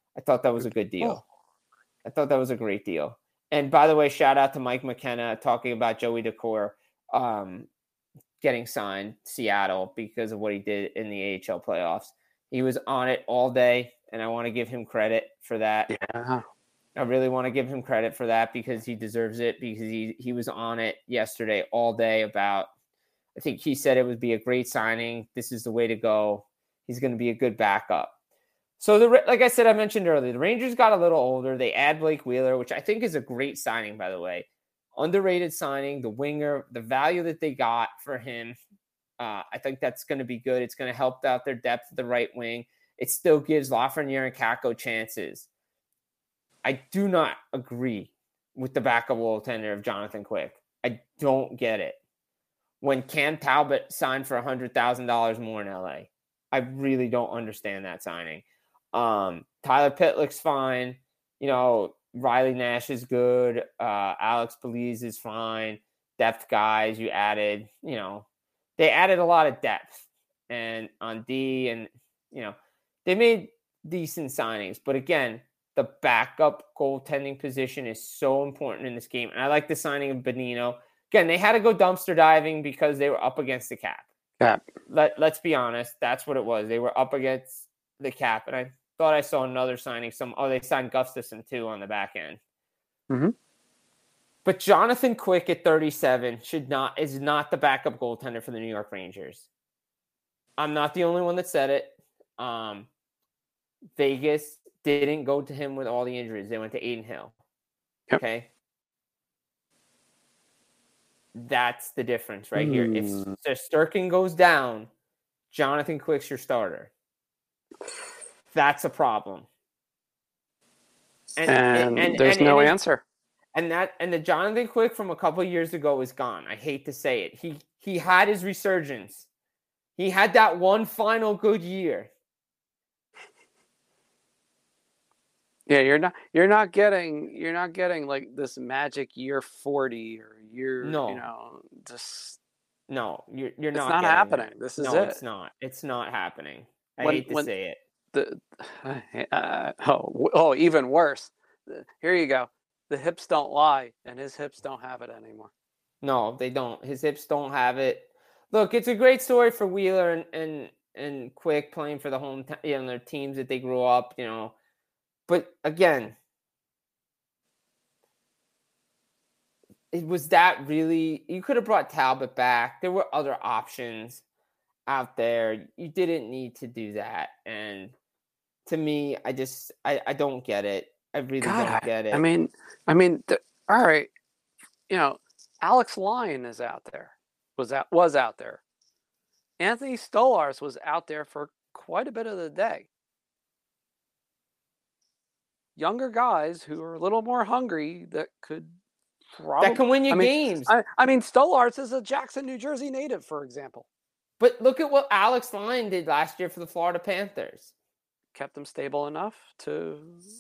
I thought that was a good deal. I thought that was a great deal. And by the way, shout out to Mike McKenna talking about Joey Daccord um, getting signed Seattle because of what he did in the A H L playoffs. He was on it all day, and I want to give him credit for that. Yeah. I really want to give him credit for that because he deserves it, because he, he was on it yesterday all day about, I think he said it would be a great signing. This is the way to go. He's going to be a good backup. So, the like I said, I mentioned earlier, the Rangers got a little older. They add Blake Wheeler, which I think is a great signing, by the way. Underrated signing, the winger, the value that they got for him. Uh, I think that's going to be good. It's going to help out their depth at the right wing. It still gives Lafreniere and Kakko chances. I do not agree with the backup goaltender of Jonathan Quick. I don't get it. When Cam Talbot signed for one hundred thousand dollars more in L A, I really don't understand that signing. Um, Tyler Pitlick's fine. You know, Riley Nash is good. Uh, Alex Belize is fine. Depth guys you added, you know, they added a lot of depth and on D, and, you know, they made decent signings. But again, the backup goaltending position is so important in this game. And I like the signing of Bonino. Again, they had to go dumpster diving because they were up against the cap. Cap. Let, let's be honest. That's what it was. They were up against the cap. And I thought I saw another signing. Some Oh, they signed Gustafson too on the back end. Mm-hmm. But Jonathan Quick at thirty-seven should not is not the backup goaltender for the New York Rangers. I'm not the only one that said it. Um, Vegas didn't go to him with all the injuries. They went to Aiden Hill. Yep. Okay. That's the difference right mm. here. If Sturkin goes down, Jonathan Quick's your starter. That's a problem. And, and, and there's and, no and answer. And that and the Jonathan Quick from a couple of years ago is gone. I hate to say it. He he had his resurgence. He had that one final good year. Yeah, you're not you're not getting you're not getting like this magic year forty or year no. you know just no you're you're not. It's not happening. That. This is no, it. It's not. It's not happening. I when, hate to when say it. The uh, oh oh even worse. Here you go. The hips don't lie, and his hips don't have it anymore. No, they don't. His hips don't have it. Look, it's a great story for Wheeler and and, and Quick playing for the home, you know, their teams that they grew up, you know. But again, it was that really, you could have brought Talbot back. There were other options out there. You didn't need to do that. And to me, I just, I, I don't get it. I really God, don't get it. I mean, I mean, the, all right, you know, Alex Lyon is out there, was out, was out there. Anthony Stolarz was out there for quite a bit of the day. Younger guys who are a little more hungry that could probably that can win you I mean, games. I, I mean, Stolarz is a Jackson, New Jersey native, for example. But look at what Alex Lyon did last year for the Florida Panthers. Kept them stable enough to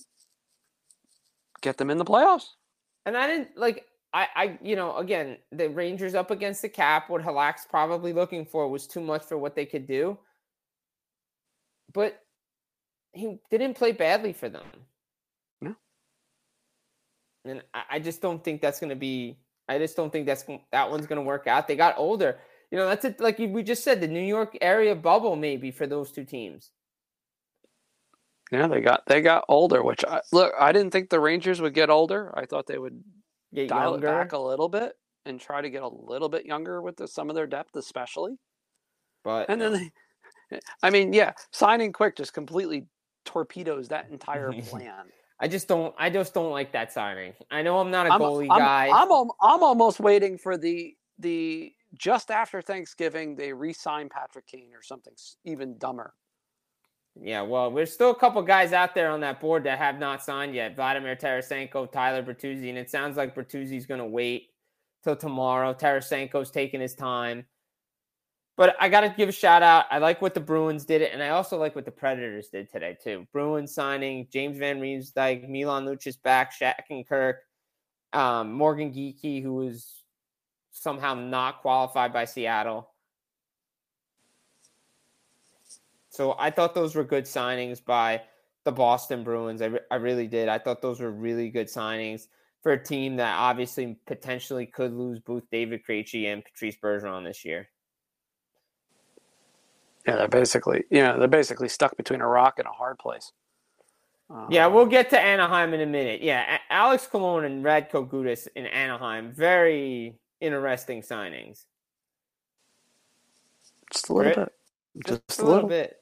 get them in the playoffs. And I didn't like. I, I, you know, again, the Rangers up against the cap. What Halak's probably looking for was too much for what they could do. But he didn't play badly for them. No. And I, I just don't think that's going to be. I just don't think that's that one's going to work out. They got older. You know, that's it. Like we just said, the New York area bubble maybe for those two teams. Yeah, they got they got older. Which I, look, I didn't think the Rangers would get older. I thought they would. Get dial younger. It back a little bit and try to get a little bit younger with the, some of their depth, especially. But and then, they, I mean, yeah, signing Quick just completely torpedoes that entire plan. I just don't. I just don't like that signing. I know I'm not a I'm, goalie I'm, guy. I'm, I'm I'm almost waiting for the the just after Thanksgiving they re-sign Patrick Kane or something even dumber. Yeah, well, there's still a couple guys out there on that board that have not signed yet. Vladimir Tarasenko, Tyler Bertuzzi, and it sounds like Bertuzzi's going to wait till tomorrow. Tarasenko's taking his time. But I got to give a shout out. I like what the Bruins did, and I also like what the Predators did today, too. Bruins signing James Van Riemsdyk, Milan Lucic back, Shattenkirk, um, Morgan Geekie, who was somehow not qualified by Seattle. So I thought those were good signings by the Boston Bruins. I, re- I really did. I thought those were really good signings for a team that obviously potentially could lose both David Krejci and Patrice Bergeron this year. Yeah, they're basically, you know, they're basically stuck between a rock and a hard place. Um, yeah, we'll get to Anaheim in a minute. Yeah, a- Alex Cologne and Radko Gudas in Anaheim, very interesting signings. Just a little Right? bit. Just, Just a little, little bit.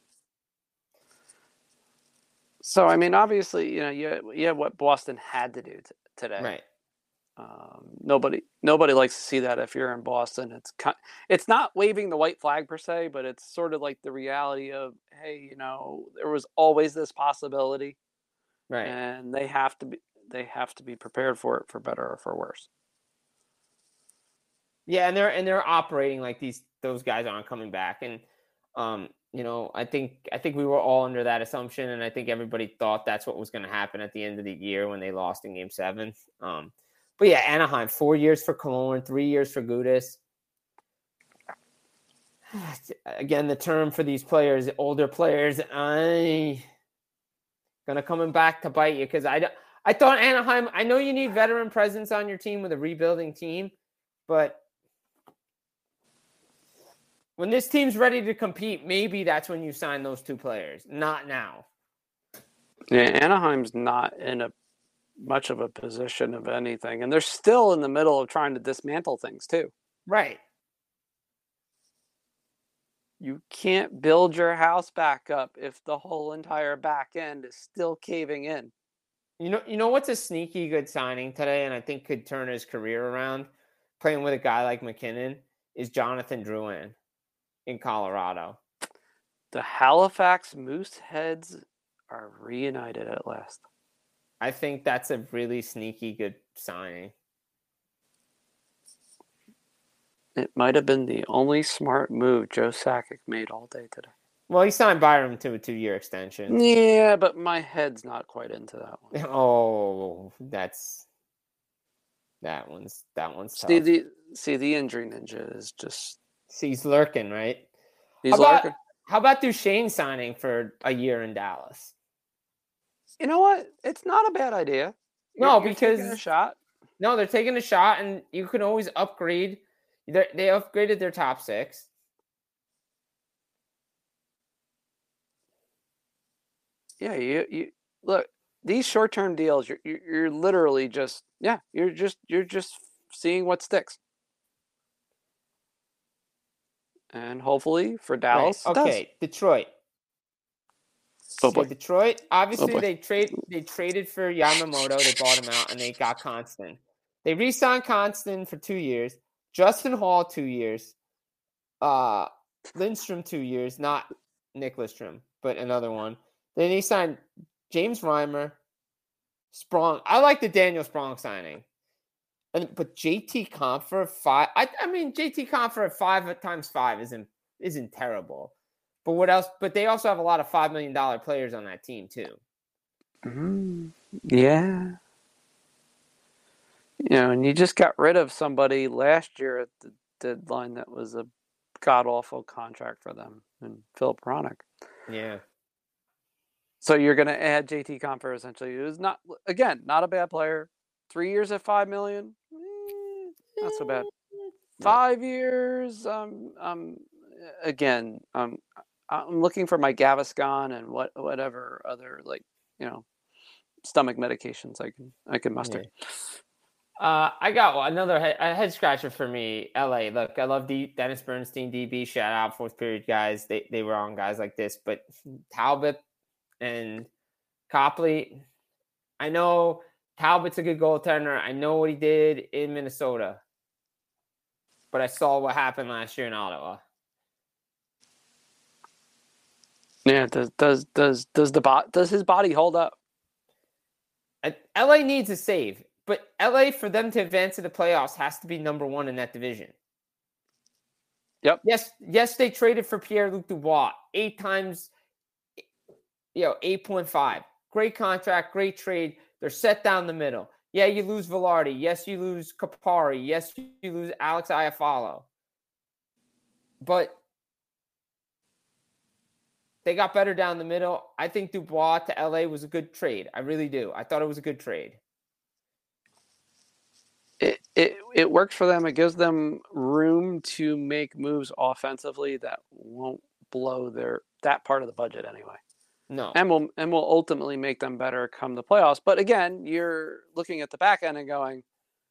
So, I mean, obviously, you know, you, you have what Boston had to do t- today. Right. Um, nobody, nobody likes to see that if you're in Boston. It's it's not waving the white flag per se, but it's sort of like the reality of, hey, you know, there was always this possibility, right? And they have to be they have to be prepared for it, for better or for worse. Yeah, and they're and they're operating like these those guys aren't coming back, and um, you know, I think I think we were all under that assumption, and I think everybody thought that's what was going to happen at the end of the year when they lost in Game Seven. Um, But yeah, Anaheim, four years for Cologne, three years for Gudas. Again, the term for these players, older players, I gonna coming back to bite you because I, I thought Anaheim. I know you need veteran presence on your team with a rebuilding team, but when this team's ready to compete, maybe that's when you sign those two players. Not now. Yeah, Anaheim's not in a much of a position of anything, and they're still in the middle of trying to dismantle things too. Right. You can't build your house back up if the whole entire back end is still caving in. You know, you know what's a sneaky good signing today, and I think could turn his career around, playing with a guy like McKinnon, is Jonathan Drouin in Colorado. The Halifax Mooseheads are reunited at last. I think that's a really sneaky good signing. It might have been the only smart move Joe Sakic made all day today. Well, he signed Byram to a two-year extension. Yeah, but my head's not quite into that one. Oh, that's that one's that one's tough. See the see the injury ninja is just see, he's lurking, right? He's how about, lurking. How about Duchesne signing for a year in Dallas? You know what? It's not a bad idea. No, you're, you're because taking a shot. No, they're taking a shot, and you can always upgrade. They're, they upgraded their top six. Yeah, you you look, these short-term deals. You're you're literally just yeah. You're just you're just seeing what sticks, and hopefully for Dallas, right. it Okay, does. Detroit. Oh boy. Okay, Detroit. Obviously, oh they trade they traded for Yamamoto. They bought him out, and they got Constant. They re-signed Constant for two years. Justin Hall two years. Uh, Lindstrom two years. Not Nick Lidstrom, but another one. Then they signed James Reimer, Sprong. I like the Daniel Sprong signing, and but J T Compher five. I I mean J T Compher at five times five isn't isn't terrible. But what else? But they also have a lot of five million dollar players on that team too. Mm, yeah. You know, and you just got rid of somebody last year at the deadline that was a god awful contract for them, and Philip Hronek. Yeah. So you're going to add J T Compher essentially. It was not again not a bad player. Three years at five million, eh, not so bad. Five years, um, um, again, um, I'm looking for my Gaviscon and what whatever other like you know stomach medications I can I can muster. Yeah. Uh, I got another head, a head scratcher for me. L A. Look, I love D, Dennis Bernstein, D B. Shout out fourth period guys. They they were on guys like this, but Talbot and Copley. I know Talbot's a good goaltender. I know what he did in Minnesota, but I saw what happened last year in Ottawa. Yeah, does does does does the bot does his body hold up? L A needs a save, but L A for them to advance to the playoffs has to be number one in that division. Yep. Yes, yes, they traded for Pierre-Luc Dubois eight times, you know, eight point five. Great contract, great trade. They're set down the middle. Yeah, you lose Velarde. Yes, you lose Kapari. Yes, you lose Alex Iafallo. But they got better down the middle. I think Dubois to L A was a good trade. I really do. I thought it was a good trade. It, it it works for them. It gives them room to make moves offensively that won't blow their that part of the budget anyway. No. And will and will ultimately make them better come the playoffs. But again, you're looking at the back end and going,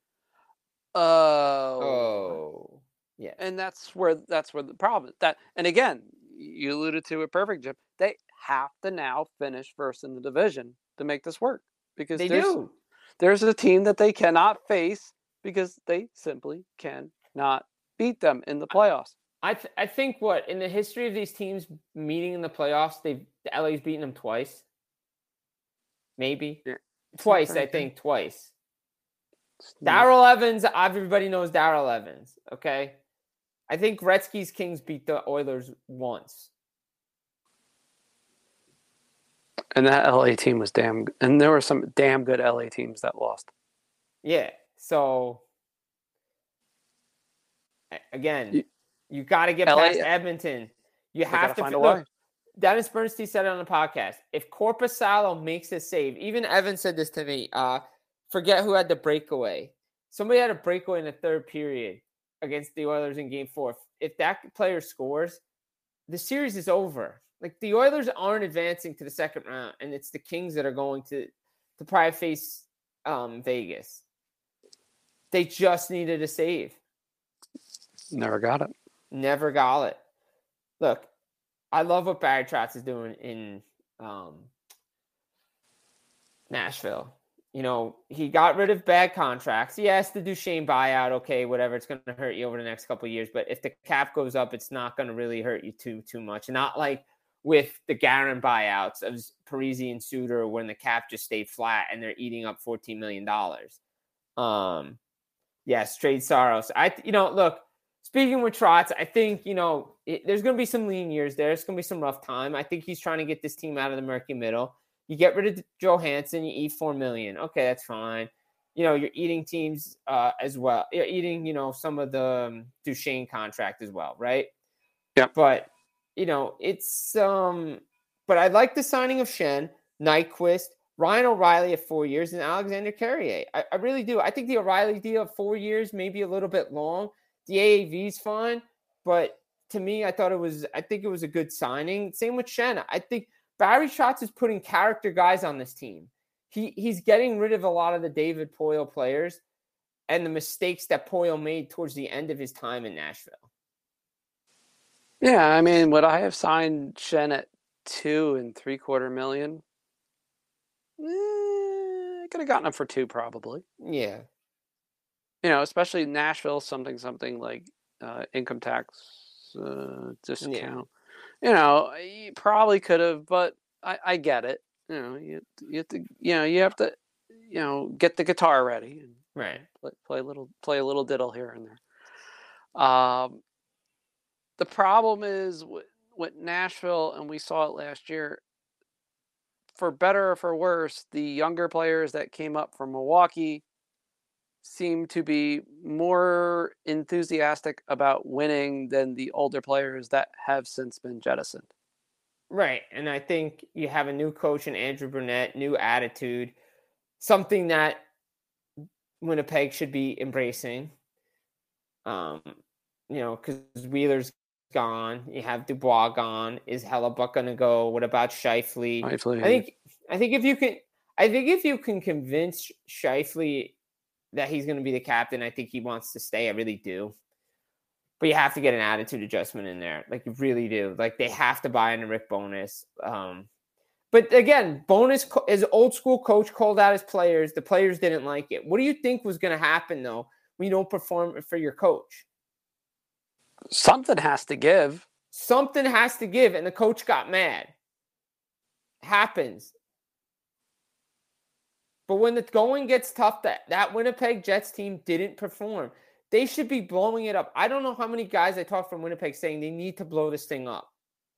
oh, oh, yeah. And that's where that's where the problem is. That and again, you alluded to it perfect, Jim. They have to now finish first in the division to make this work because they there's, do. There's a team that they cannot face because they simply cannot beat them in the playoffs. I th- I think what in the history of these teams meeting in the playoffs, they've L A's beaten them twice, maybe yeah. twice. I think twice. Darrell Evans, everybody knows Darrell Evans. Okay, I think Gretzky's Kings beat the Oilers once. And that L A team was damn, and there were some damn good L A teams that lost. Yeah. So again, you, you got to get L A, past Edmonton. You have to find look. a way. Dennis Bernstein said it on the podcast. If Korpisalo makes a save, even Evan said this to me. Uh, forget who had the breakaway. Somebody had a breakaway in the third period against the Oilers in Game Four. If that player scores, the series is over. Like the Oilers aren't advancing to the second round, and it's the Kings that are going to to probably face um, Vegas. They just needed a save. Never got it. Never got it. Look, I love what Barry Trotz is doing in um, Nashville. You know, he got rid of bad contracts. Yes, the Duchesne buyout, okay, whatever. It's going to hurt you over the next couple of years. But if the cap goes up, it's not going to really hurt you too too much. Not like with the Guerin buyouts of Parise and Suter when the cap just stayed flat and they're eating up fourteen million dollars. Um, yes, trade Saros. I, you know, look, speaking with Trotz, I think, you know, it, there's going to be some lean years there. It's going to be some rough time. I think he's trying to get this team out of the murky middle. You get rid of Johansson, you eat four million dollars. Okay, that's fine. You know, you're eating teams uh, as well. You're eating, you know, some of the um, Duchesne contract as well, right? Yeah. But, you know, it's um. But I like the signing of Schenn, Nyquist, Ryan O'Reilly at four years, and Alexander Carrier. I, I really do. I think the O'Reilly deal of four years maybe a little bit long. The A A V is fine, but to me, I thought it was. I think it was a good signing. Same with Schenn. I think Barry Trotz is putting character guys on this team. He he's getting rid of a lot of the David Poile players and the mistakes that Poile made towards the end of his time in Nashville. Yeah, I mean, would I have signed Schenn at two and three quarter million? Eh, I could have gotten him for two, probably. Yeah. You know, especially Nashville, something, something like uh, income tax uh, discount. Yeah. You know, you probably could have, but I, I get it. You know, you you have to, you know, you have to, you know, get the guitar ready and right, play, play a little, play a little diddle here and there. Um, the problem is with, with Nashville, and we saw it last year. For better or for worse, the younger players that came up from Milwaukee seem to be more enthusiastic about winning than the older players that have since been jettisoned. Right. And I think you have a new coach in Andrew Brunette, new attitude, something that Winnipeg should be embracing. Um, you know, because Wheeler's gone. You have Dubois gone. Is Hellebuck going to go? What about Scheifele? Scheifele? I think I think if you can I think if you can convince Scheifele that he's going to be the captain, I think he wants to stay. I really do. But you have to get an attitude adjustment in there. Like, you really do. Like, they have to buy into Rick Bowness. Um, but, again, Bowness, as old school coach, called out his players. The players didn't like it. What do you think was going to happen, though, when you don't perform for your coach? Something has to give. Something has to give, and the coach got mad. Happens. But when the going gets tough, that, that Winnipeg Jets team didn't perform. They should be blowing it up. I don't know how many guys I talked from Winnipeg saying they need to blow this thing up.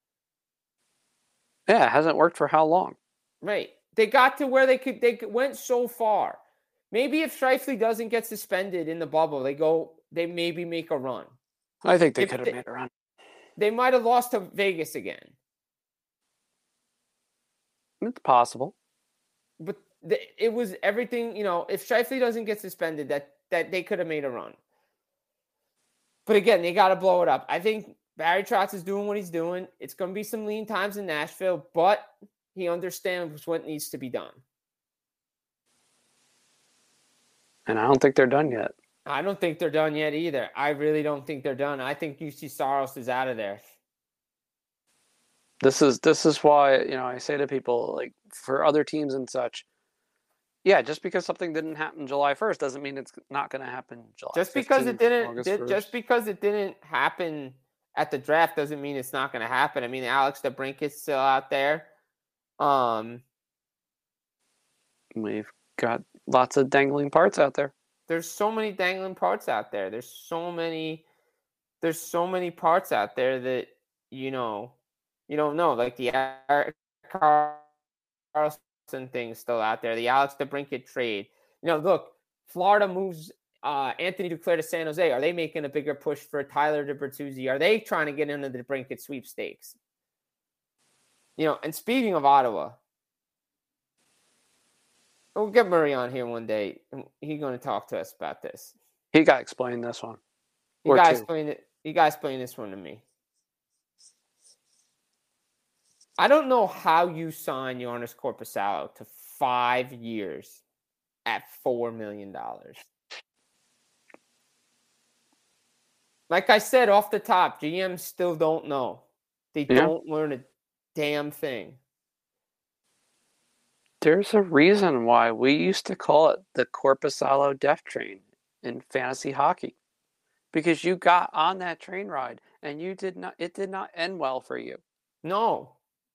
Yeah, it hasn't worked for how long? Right. They got to where they could. They went so far. Maybe if Scheifele doesn't get suspended in the bubble, they go. They maybe make a run. I think they if could have they, made a run. They might have lost to Vegas again. It's possible. But the, it was everything, you know, if Scheifele doesn't get suspended, that, that they could have made a run. But again, they got to blow it up. I think Barry Trotz is doing what he's doing. It's going to be some lean times in Nashville, but he understands what needs to be done. And I don't think they're done yet. I don't think they're done yet either. I really don't think they're done. I think U C Saros is out of there. This is this is why, you know, I say to people, like, for other teams and such, yeah, just because something didn't happen July first doesn't mean it's not going to happen July just because fifteenth, it didn't August first. Just because it didn't happen at the draft doesn't mean it's not going to happen. I mean, Alex DeBrincat's still out there. Um, We've got lots of dangling parts out there. There's so many dangling parts out there. There's so many. There's so many parts out there that you know, you don't know. Like the Eric Carlson thing still out there. The Alex DeBrincat trade. You know, look, Florida moves uh, Anthony Duclair to San Jose. Are they making a bigger push for Tyler DeBertuzzi? Are they trying to get into the DeBrincat sweepstakes? You know, and speaking of Ottawa, we'll get Murray on here one day, and he's going to talk to us about this. He got to explain this one. You guys explain it. You guys explain this one to me. I don't know how you sign Joonas Korpisalo to five years at four million dollars. Like I said off the top, G Ms still don't know. They yeah. don't learn a damn thing. There's a reason why we used to call it the Korpisalo death train in fantasy hockey. Because you got on that train ride and you did not it did not end well for you. No.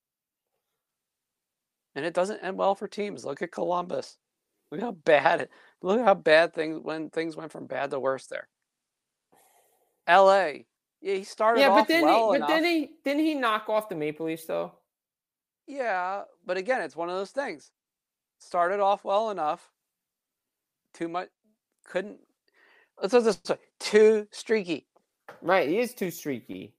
And it doesn't end well for teams. Look at Columbus. Look how bad look how bad things when things went from bad to worse there. L A. Yeah, he started yeah, off but then well he, enough. But then he didn't he knock off the Maple Leafs though? Yeah, but again, it's one of those things. Started off well enough. Too much couldn't let's do this way. Too streaky. Right, he is too streaky.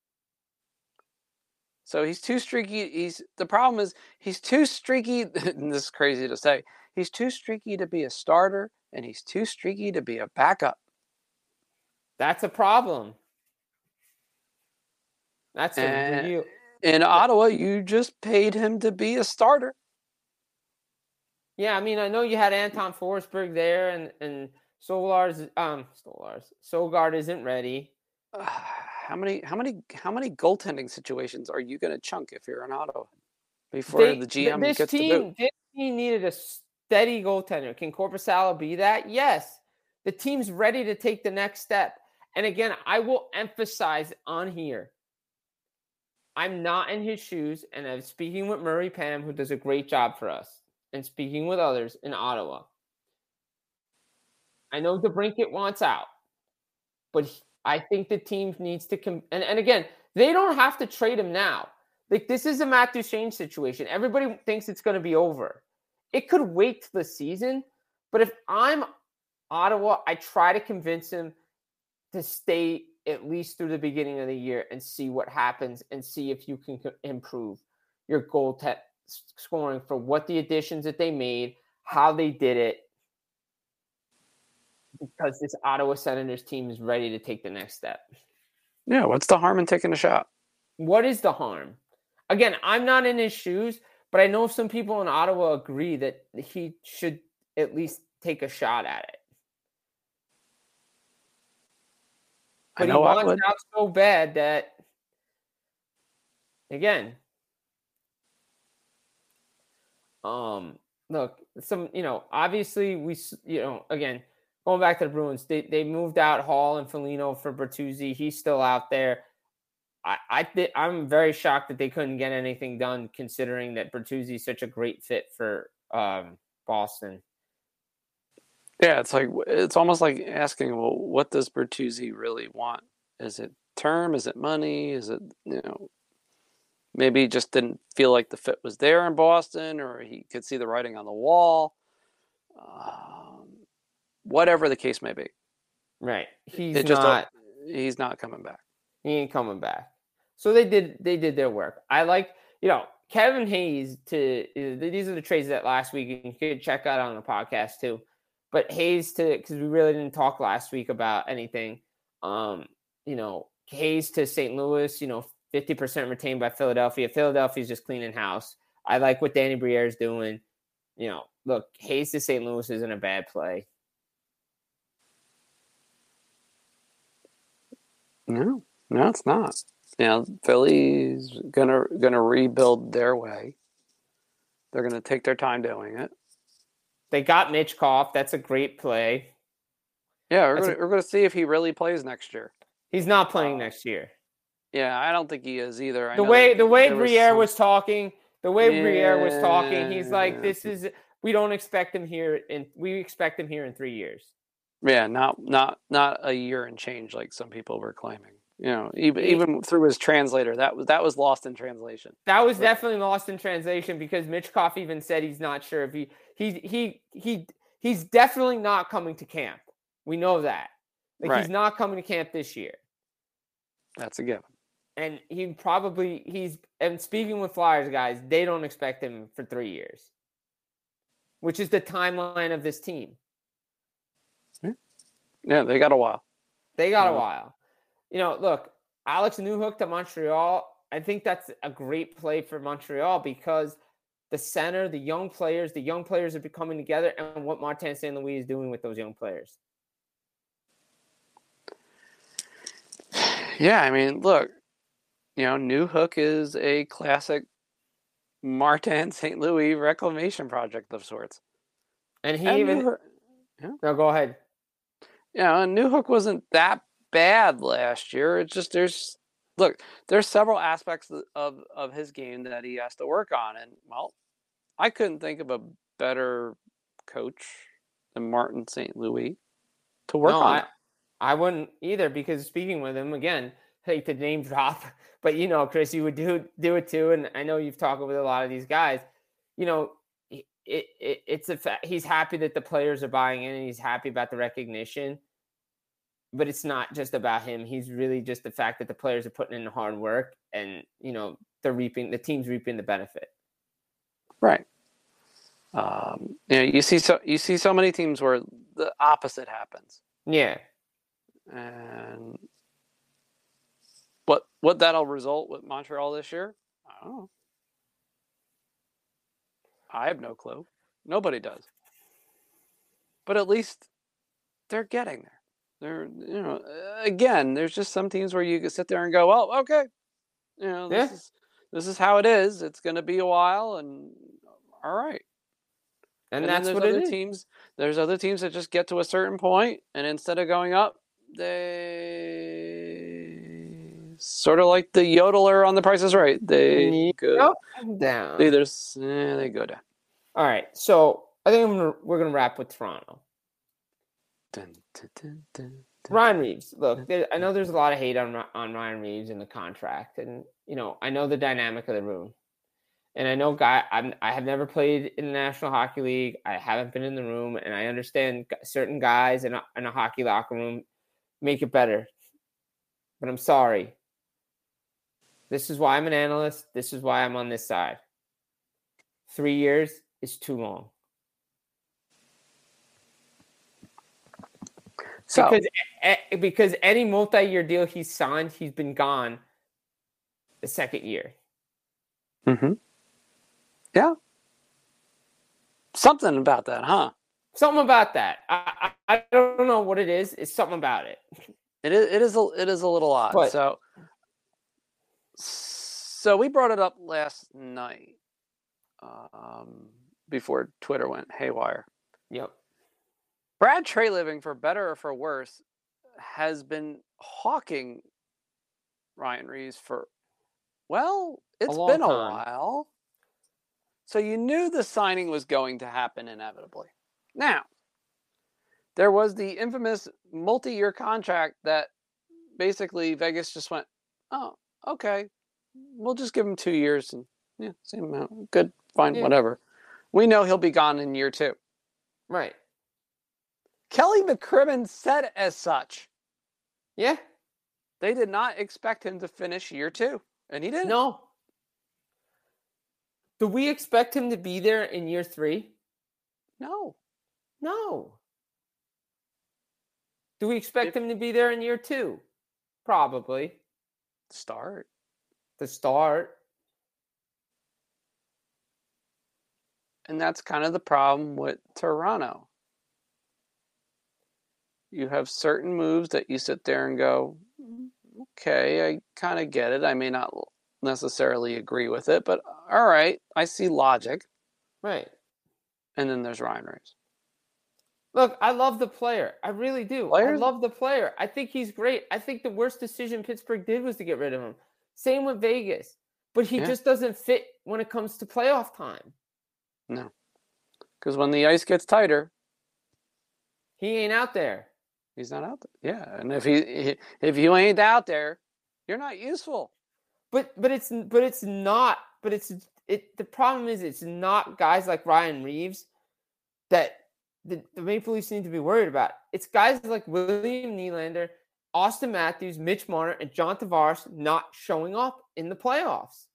So he's too streaky. He's the problem is he's too streaky. And this is crazy to say. He's too streaky to be a starter, and he's too streaky to be a backup. That's a problem. That's and a real. In Ottawa, you just paid him to be a starter. Yeah, I mean, I know you had Anton Forsberg there, and and Solar's um Solar's Sogard isn't ready. Uh, how many how many how many goaltending situations are you going to chunk if you're in Ottawa before they, the G M this gets team, to boot? This team needed a steady goaltender. Can Korpisalo be that? Yes. The team's ready to take the next step. And again, I will emphasize on here, I'm not in his shoes, and I'm speaking with Murray Pam, who does a great job for us, and speaking with others in Ottawa. I know DeBrincat wants out, but I think the team needs to com- – and, and again, they don't have to trade him now. Like, this is a Matt Duchene situation. Everybody thinks it's going to be over. It could wait till the season, but if I'm Ottawa, I try to convince him to stay at least through the beginning of the year and see what happens and see if you can improve your goal te- scoring for what the additions that they made, how they did it, because this Ottawa Senators team is ready to take the next step. Yeah, what's the harm in taking a shot? What is the harm? Again, I'm not in his shoes, but I know some people in Ottawa agree that he should at least take a shot at it. But he wants out so bad that, again, um, look, some, you know, obviously we, you know, again, going back to the Bruins, they they moved out Hall and Foligno for Bertuzzi. He's still out there. I I th- I'm very shocked that they couldn't get anything done, considering that Bertuzzi is such a great fit for um, Boston. Yeah, it's like it's almost like asking, well, what does Bertuzzi really want? Is it term? Is it money? Is it, you know, maybe he just didn't feel like the fit was there in Boston, or he could see the writing on the wall. Um, whatever the case may be. Right. He's it just not. He's not coming back. He ain't coming back. So they did. They did their work. I like. You know, Kevin Hayes to these are the trades that last week, and you could check out on the podcast too. But Hayes to because we really didn't talk last week about anything. Um, you know, Hayes to Saint Louis. You know, fifty percent retained by Philadelphia. Philadelphia's just cleaning house. I like what Danny Briere is doing. You know, look, Hayes to Saint Louis isn't a bad play. No, no, it's not. You know, Philly's gonna gonna rebuild their way. They're gonna take their time doing it. They got Mitchkov. That's a great play. Yeah, we're gonna, a, we're gonna see if he really plays next year. He's not playing uh, next year. Yeah, I don't think he is either. I the way the way Briere was, some... was talking, the way yeah, Briere was talking, he's like, "This is we don't expect him here, and we expect him here in three years." Yeah, not not not a year and change like some people were claiming. You know, even even through his translator, that was that was lost in translation. That was right. definitely lost in translation because Mitchkov even said he's not sure if he he he he he's definitely not coming to camp. We know that. Like right. he's not coming to camp this year. That's a given. And he probably he's and speaking with Flyers guys, they don't expect him for three years, which is the timeline of this team. Yeah, they got a while. They got yeah. a while. You know, look, Alex Newhook to Montreal. I think that's a great play for Montreal because the center, the young players, the young players are coming together, and what Martin Saint Louis is doing with those young players. Yeah, I mean, look, you know, Newhook is a classic Martin Saint Louis reclamation project of sorts. And he and even Newhook, yeah. No, go ahead. Yeah, and Newhook wasn't that bad last year. It's just there's look, there's several aspects of, of his game that he has to work on. And well, I couldn't think of a better coach than Martin Saint Louis to work no, on I, it. I wouldn't either because speaking with him again, hate to name drop, but you know, Chris, you would do do it too. And I know you've talked with a lot of these guys. You know, it, it it's a fact. He's happy that the players are buying in, and he's happy about the recognition. But it's not just about him. He's really just the fact that the players are putting in the hard work, and you know they're reaping. The team's reaping the benefit. Right. Um, you know, you see so you see so many teams where the opposite happens. Yeah. And what what that'll result with Montreal this year? I don't know. I have no clue. Nobody does. But at least they're getting there. They're, you know, again, there's just some teams where you can sit there and go, well, okay, you know, this yeah. is this is how it is. It's going to be a while, and all right. And, and that's there's what other it is. teams. There's other teams that just get to a certain point, and instead of going up, they sort of like the yodeler on The Price is Right. They yep. go down. They, there's, eh, they go down. All right, so I think I'm gonna, we're going to wrap with Toronto. Dun, dun, dun, dun, dun. Ryan Reeves. Look, there, I know there's a lot of hate on on Ryan Reeves in the contract, and you know I know the dynamic of the room, and I know guy I'm, I have never played in the National Hockey League. I haven't been in the room, and I understand certain guys in a, in a hockey locker room make it better, but I'm sorry. This is why I'm an analyst. This is why I'm on this side. Three years is too long. So, because because any multi-year deal he's signed, he's been gone the second year. Mm-hmm. Yeah. Something about that, huh? Something about that. I, I, I don't know what it is. It's something about it. It is. It is a. It is a little odd. But, so, so we brought it up last night, um, before Twitter went haywire. Yep. Brad Treliving, for better or for worse, has been hawking Ryan Reeves for, well, it's a been a time. while. So you knew the signing was going to happen inevitably. Now, there was the infamous multi-year contract that basically Vegas just went, oh, okay, we'll just give him two years and yeah, same amount. Good, fine, yeah. Whatever. We know he'll be gone in year two. Right. Kelly McCrimmon said as such. Yeah. They did not expect him to finish year two, and he didn't. No. And that's what it is. It's something about it. I, I don't know what it is. It's something about it. They did not expect him to finish year two, and he didn't. No. They did not expect him to finish year two, and he didn't. Do we expect him to be there in year three? No. No. Do we expect If, him to be there in year two? Probably. Start. To start. And that's kind of the problem with Toronto. You have certain moves that you sit there and go, okay, I kind of get it. I may not necessarily agree with it, but all right, I see logic. Right. And then there's Ryan Reaves. Look, I love the player. I really do. Players? I love the player. I think he's great. I think the worst decision Pittsburgh did was to get rid of him. Same with Vegas. But he Yeah. just doesn't fit when it comes to playoff time. No. Because when the ice gets tighter, he ain't out there. He's not out there. Yeah. And if he if you ain't out there, you're not useful. But but it's but it's not but it's it the problem is it's not guys like Ryan Reaves that the, the Maple Leafs need to be worried about. It's guys like William Nylander, Austin Matthews, Mitch Marner, and John Tavares not showing up in the playoffs.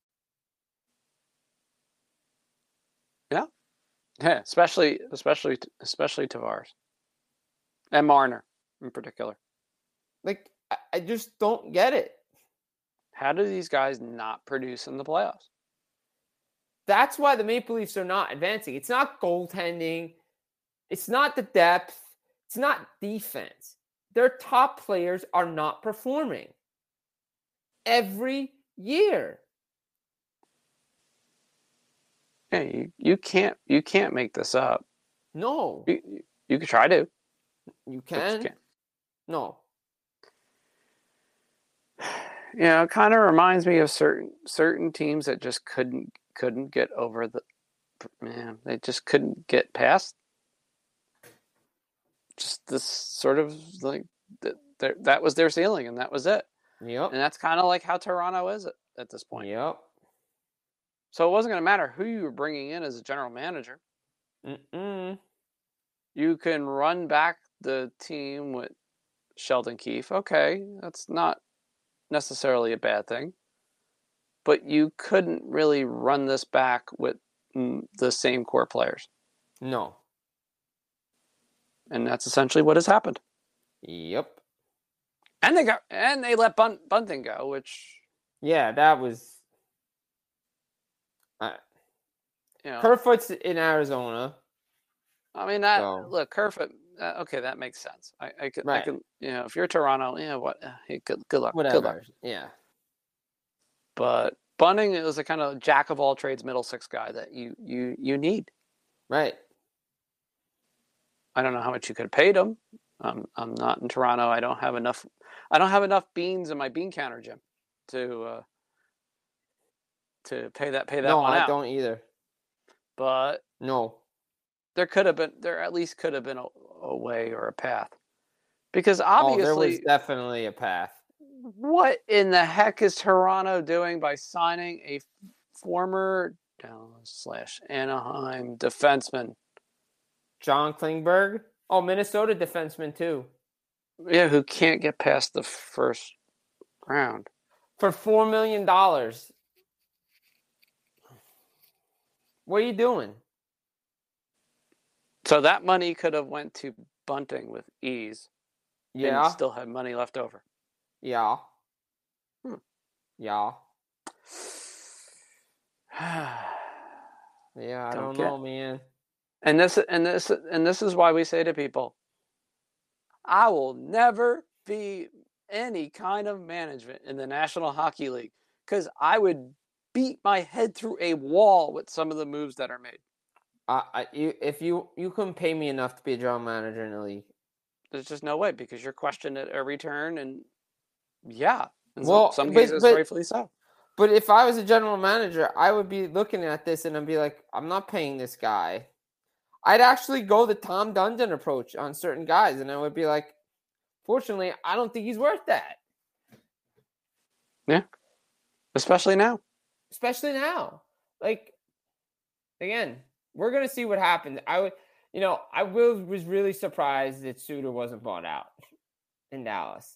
Yeah. Yeah, especially especially especially Tavares. And Marner in particular. Like I, I just don't get it. How do these guys not produce in the playoffs? That's why the Maple Leafs are not advancing. It's not goaltending. It's not the depth. It's not defense. Their top players are not performing every year. Yeah, you, you can't you can't make this up. No. You, you, you could try to. You can. You can't. No. You know, it kind of reminds me of certain certain teams that just couldn't couldn't get over the man. They just couldn't get past just this sort of like that. That was their ceiling, and that was it. Yep. And that's kind of like how Toronto is at, at this point. Yep. So it wasn't going to matter who you were bringing in as a general manager. Mm-mm. You can run back the team with Sheldon Keefe. Okay, that's not necessarily a bad thing. But you couldn't really run this back with the same core players. No. And that's essentially what has happened. Yep. And they got and they let Bunt, Bunting go, which yeah, that was. Uh, you know, Kerfoot's in Arizona. I mean that. So. Look, Kerfoot. Uh, okay, that makes sense. I, I could, right. I can, you know, if you're Toronto, yeah, what? Uh, hey, good, good luck. Whatever. Good luck. Yeah. But Bunting is a kind of jack of all trades, middle six guy that you you you need. Right. I don't know how much you could have paid him. Um, I'm not in Toronto. I don't have enough. I don't have enough beans in my bean counter, Jim, to uh, to pay that pay that no, one I out. don't either. But no, there could have been. There at least could have been a, a way or a path, because obviously oh, there was definitely a path. What in the heck is Toronto doing by signing a former Dallas slash Anaheim defenseman? John Klingberg? Oh, Minnesota defenseman too. Yeah, who can't get past the first round. For four million dollars. What are you doing? So that money could have went to Bunting with ease. Yeah. And still had money left over. Yeah. Hmm. Yeah. yeah, I don't, don't know, man. And this and this and this is why we say to people, I will never be any kind of management in the National Hockey League because I would beat my head through a wall with some of the moves that are made. Uh, I, you, if you you couldn't pay me enough to be a general manager in the league, there's just no way because you're questioned at every turn, and yeah, in well, some, some but, cases, but, rightfully so. But if I was a general manager, I would be looking at this and I'd be like, I'm not paying this guy. I'd actually go the Tom Dundon approach on certain guys, and I would be like, fortunately, I don't think he's worth that. Yeah, especially now. Especially now. Like, again, we're going to see what happens. I would, you know, I will, was really surprised that Suter wasn't bought out in Dallas.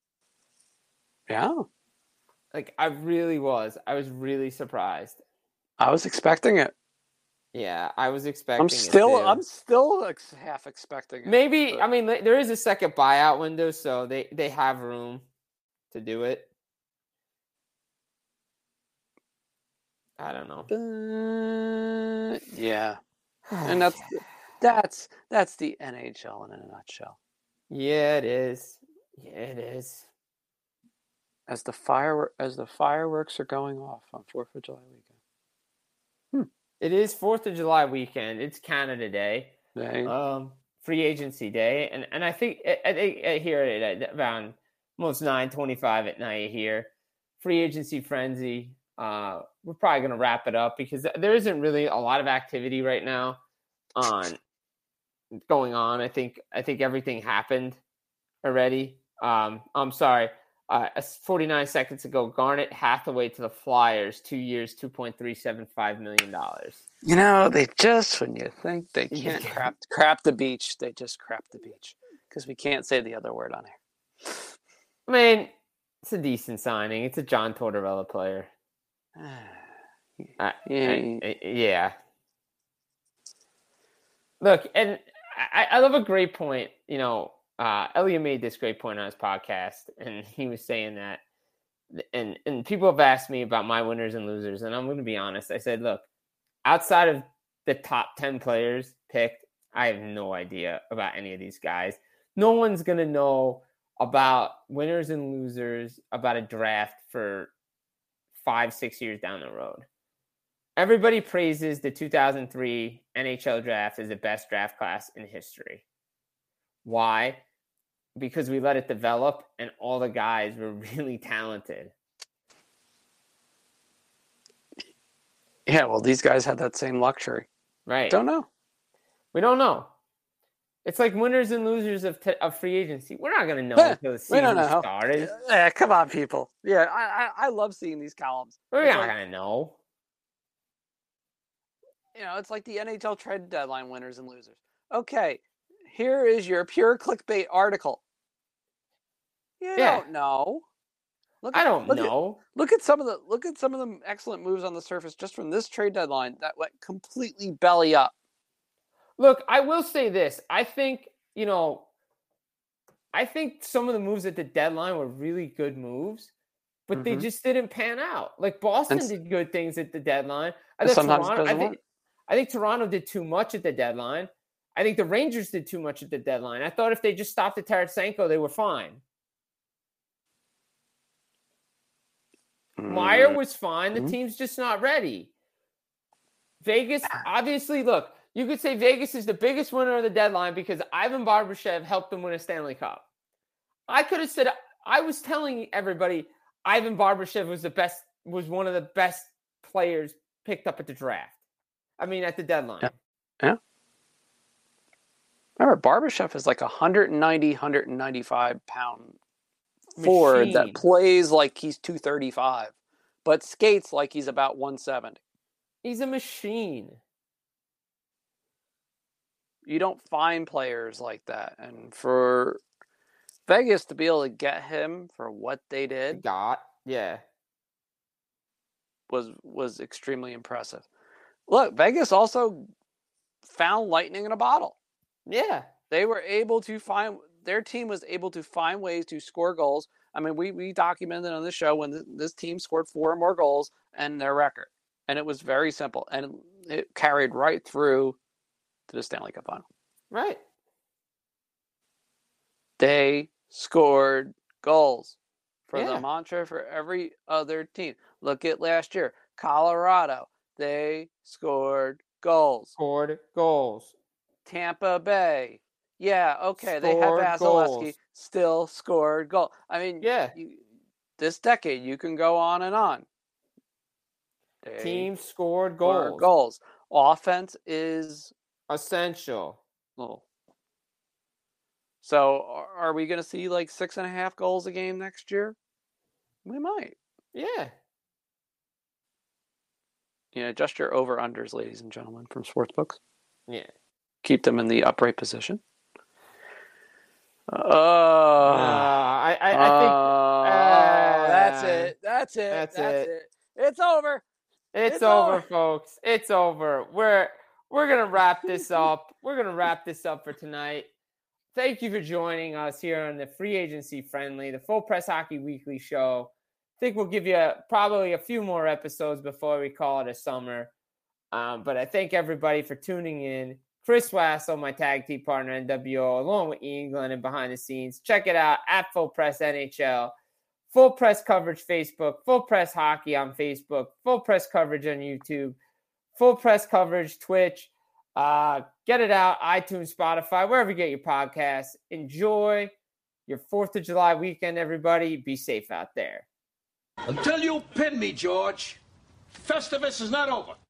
Yeah. Like, I really was. I was really surprised. I was expecting it. Yeah, I was expecting I'm still, it too. I'm still ex- half expecting it. Maybe, but- I mean, there is a second buyout window, so they, they have room to do it. I don't know. Uh, yeah, and that's that's that's the N H L in a nutshell. Yeah, it is. Yeah, it is. As the fire as the fireworks are going off on Fourth of July weekend. Hmm. It is Fourth of July weekend. It's Canada Day. Day. Um, free agency day, and and I think I think here at around almost nine twenty-five at night here, free agency frenzy. Uh, we're probably going to wrap it up because there isn't really a lot of activity right now on going on. I think I think everything happened already. Um, I'm sorry. Uh, forty-nine seconds ago, Garnet Hathaway to the Flyers, two years, two point three seven five million dollars. You know, they just when you think they can't crap crap the beach, they just crap the beach because we can't say the other word on here. I mean, it's a decent signing. It's a John Tortorella player. uh, yeah. I, I, yeah. Look, and I, I love a great point. You know, uh, Elliot made this great point on his podcast, and he was saying that, and and people have asked me about my winners and losers, and I'm going to be honest. I said, look, outside of the top ten players picked, I have no idea about any of these guys. No one's going to know about winners and losers about a draft for five, six years down the road. Everybody praises the two thousand three N H L draft as the best draft class in history. Why? Because we let it develop and all the guys were really talented. Yeah, well, these guys had that same luxury. Right. Don't know. We don't know. It's like winners and losers of, t- of free agency. We're not going to know until the season started. Yeah, come on, people. Yeah, I, I, I love seeing these columns. We're it's not like, going to know. You know, it's like the N H L trade deadline winners and losers. Okay, here is your pure clickbait article. You yeah. don't know. Look at, I don't look know. At, look at some of the look at some of the excellent moves on the surface just from this trade deadline that went completely belly up. Look, I will say this. I think, you know, I think some of the moves at the deadline were really good moves, but mm-hmm. they just didn't pan out. Like Boston and, did good things at the deadline. I think sometimes Toronto, it doesn't I think, work. I think Toronto did too much at the deadline. I think the Rangers did too much at the deadline. I thought if they just stopped at Tarasenko, they were fine. Mm-hmm. Meyer was fine. The mm-hmm. team's just not ready. Vegas, obviously, look, you could say Vegas is the biggest winner of the deadline because Ivan Barbashev helped them win a Stanley Cup. I could have said, I was telling everybody Ivan Barbashev was the best, was one of the best players picked up at the draft. I mean, at the deadline. Yeah. yeah. Remember, Barbashev is like a one ninety, one ninety-five pound forward that plays like he's two thirty-five, but skates like he's about one seventy. He's a machine. You don't find players like that. And for Vegas to be able to get him for what they did, got, yeah, was was extremely impressive. Look, Vegas also found lightning in a bottle. Yeah. They were able to find, their team was able to find ways to score goals. I mean, we we documented on the show when th- this team scored four or more goals and their record. And it was very simple. And it, it carried right through to the Stanley Cup final. Right. They scored goals for yeah. the mantra for every other team. Look at last year, Colorado. They scored goals. Scored goals. Tampa Bay. Yeah, okay. Scored they have Vasilevsky. Goals. Still scored goal. I mean, yeah. You, this decade, you can go on and on. They Team scored goals. Scored goals. Offense is essential. Oh. So, are we going to see like six and a half goals a game next year? We might. Yeah. You know, adjust your over-unders, ladies and gentlemen, from Sportsbooks. Yeah. Keep them in the upright position. Uh, uh, I, I, I think uh, uh, that's it. That's it. That's, that's it. it. It's over. It's, It's over, over. folks. It's over. We're we're gonna wrap this up. We're gonna wrap this up for tonight. Thank you for joining us here on the free agency friendly, the Full Press Hockey Weekly show. I think we'll give you a, probably a few more episodes before we call it a summer. Um, but I thank everybody for tuning in. Chris Wassel, my tag team partner, N W O, along with Ian Glennon behind the scenes. Check it out at Full Press N H L. Full Press Coverage Facebook, Full Press Hockey on Facebook, Full Press Coverage on YouTube, Full Press Coverage Twitch. Uh, get it out, iTunes, Spotify, wherever you get your podcasts. Enjoy your fourth of July weekend, everybody. Be safe out there. Until you pin me, George, Festivus is not over.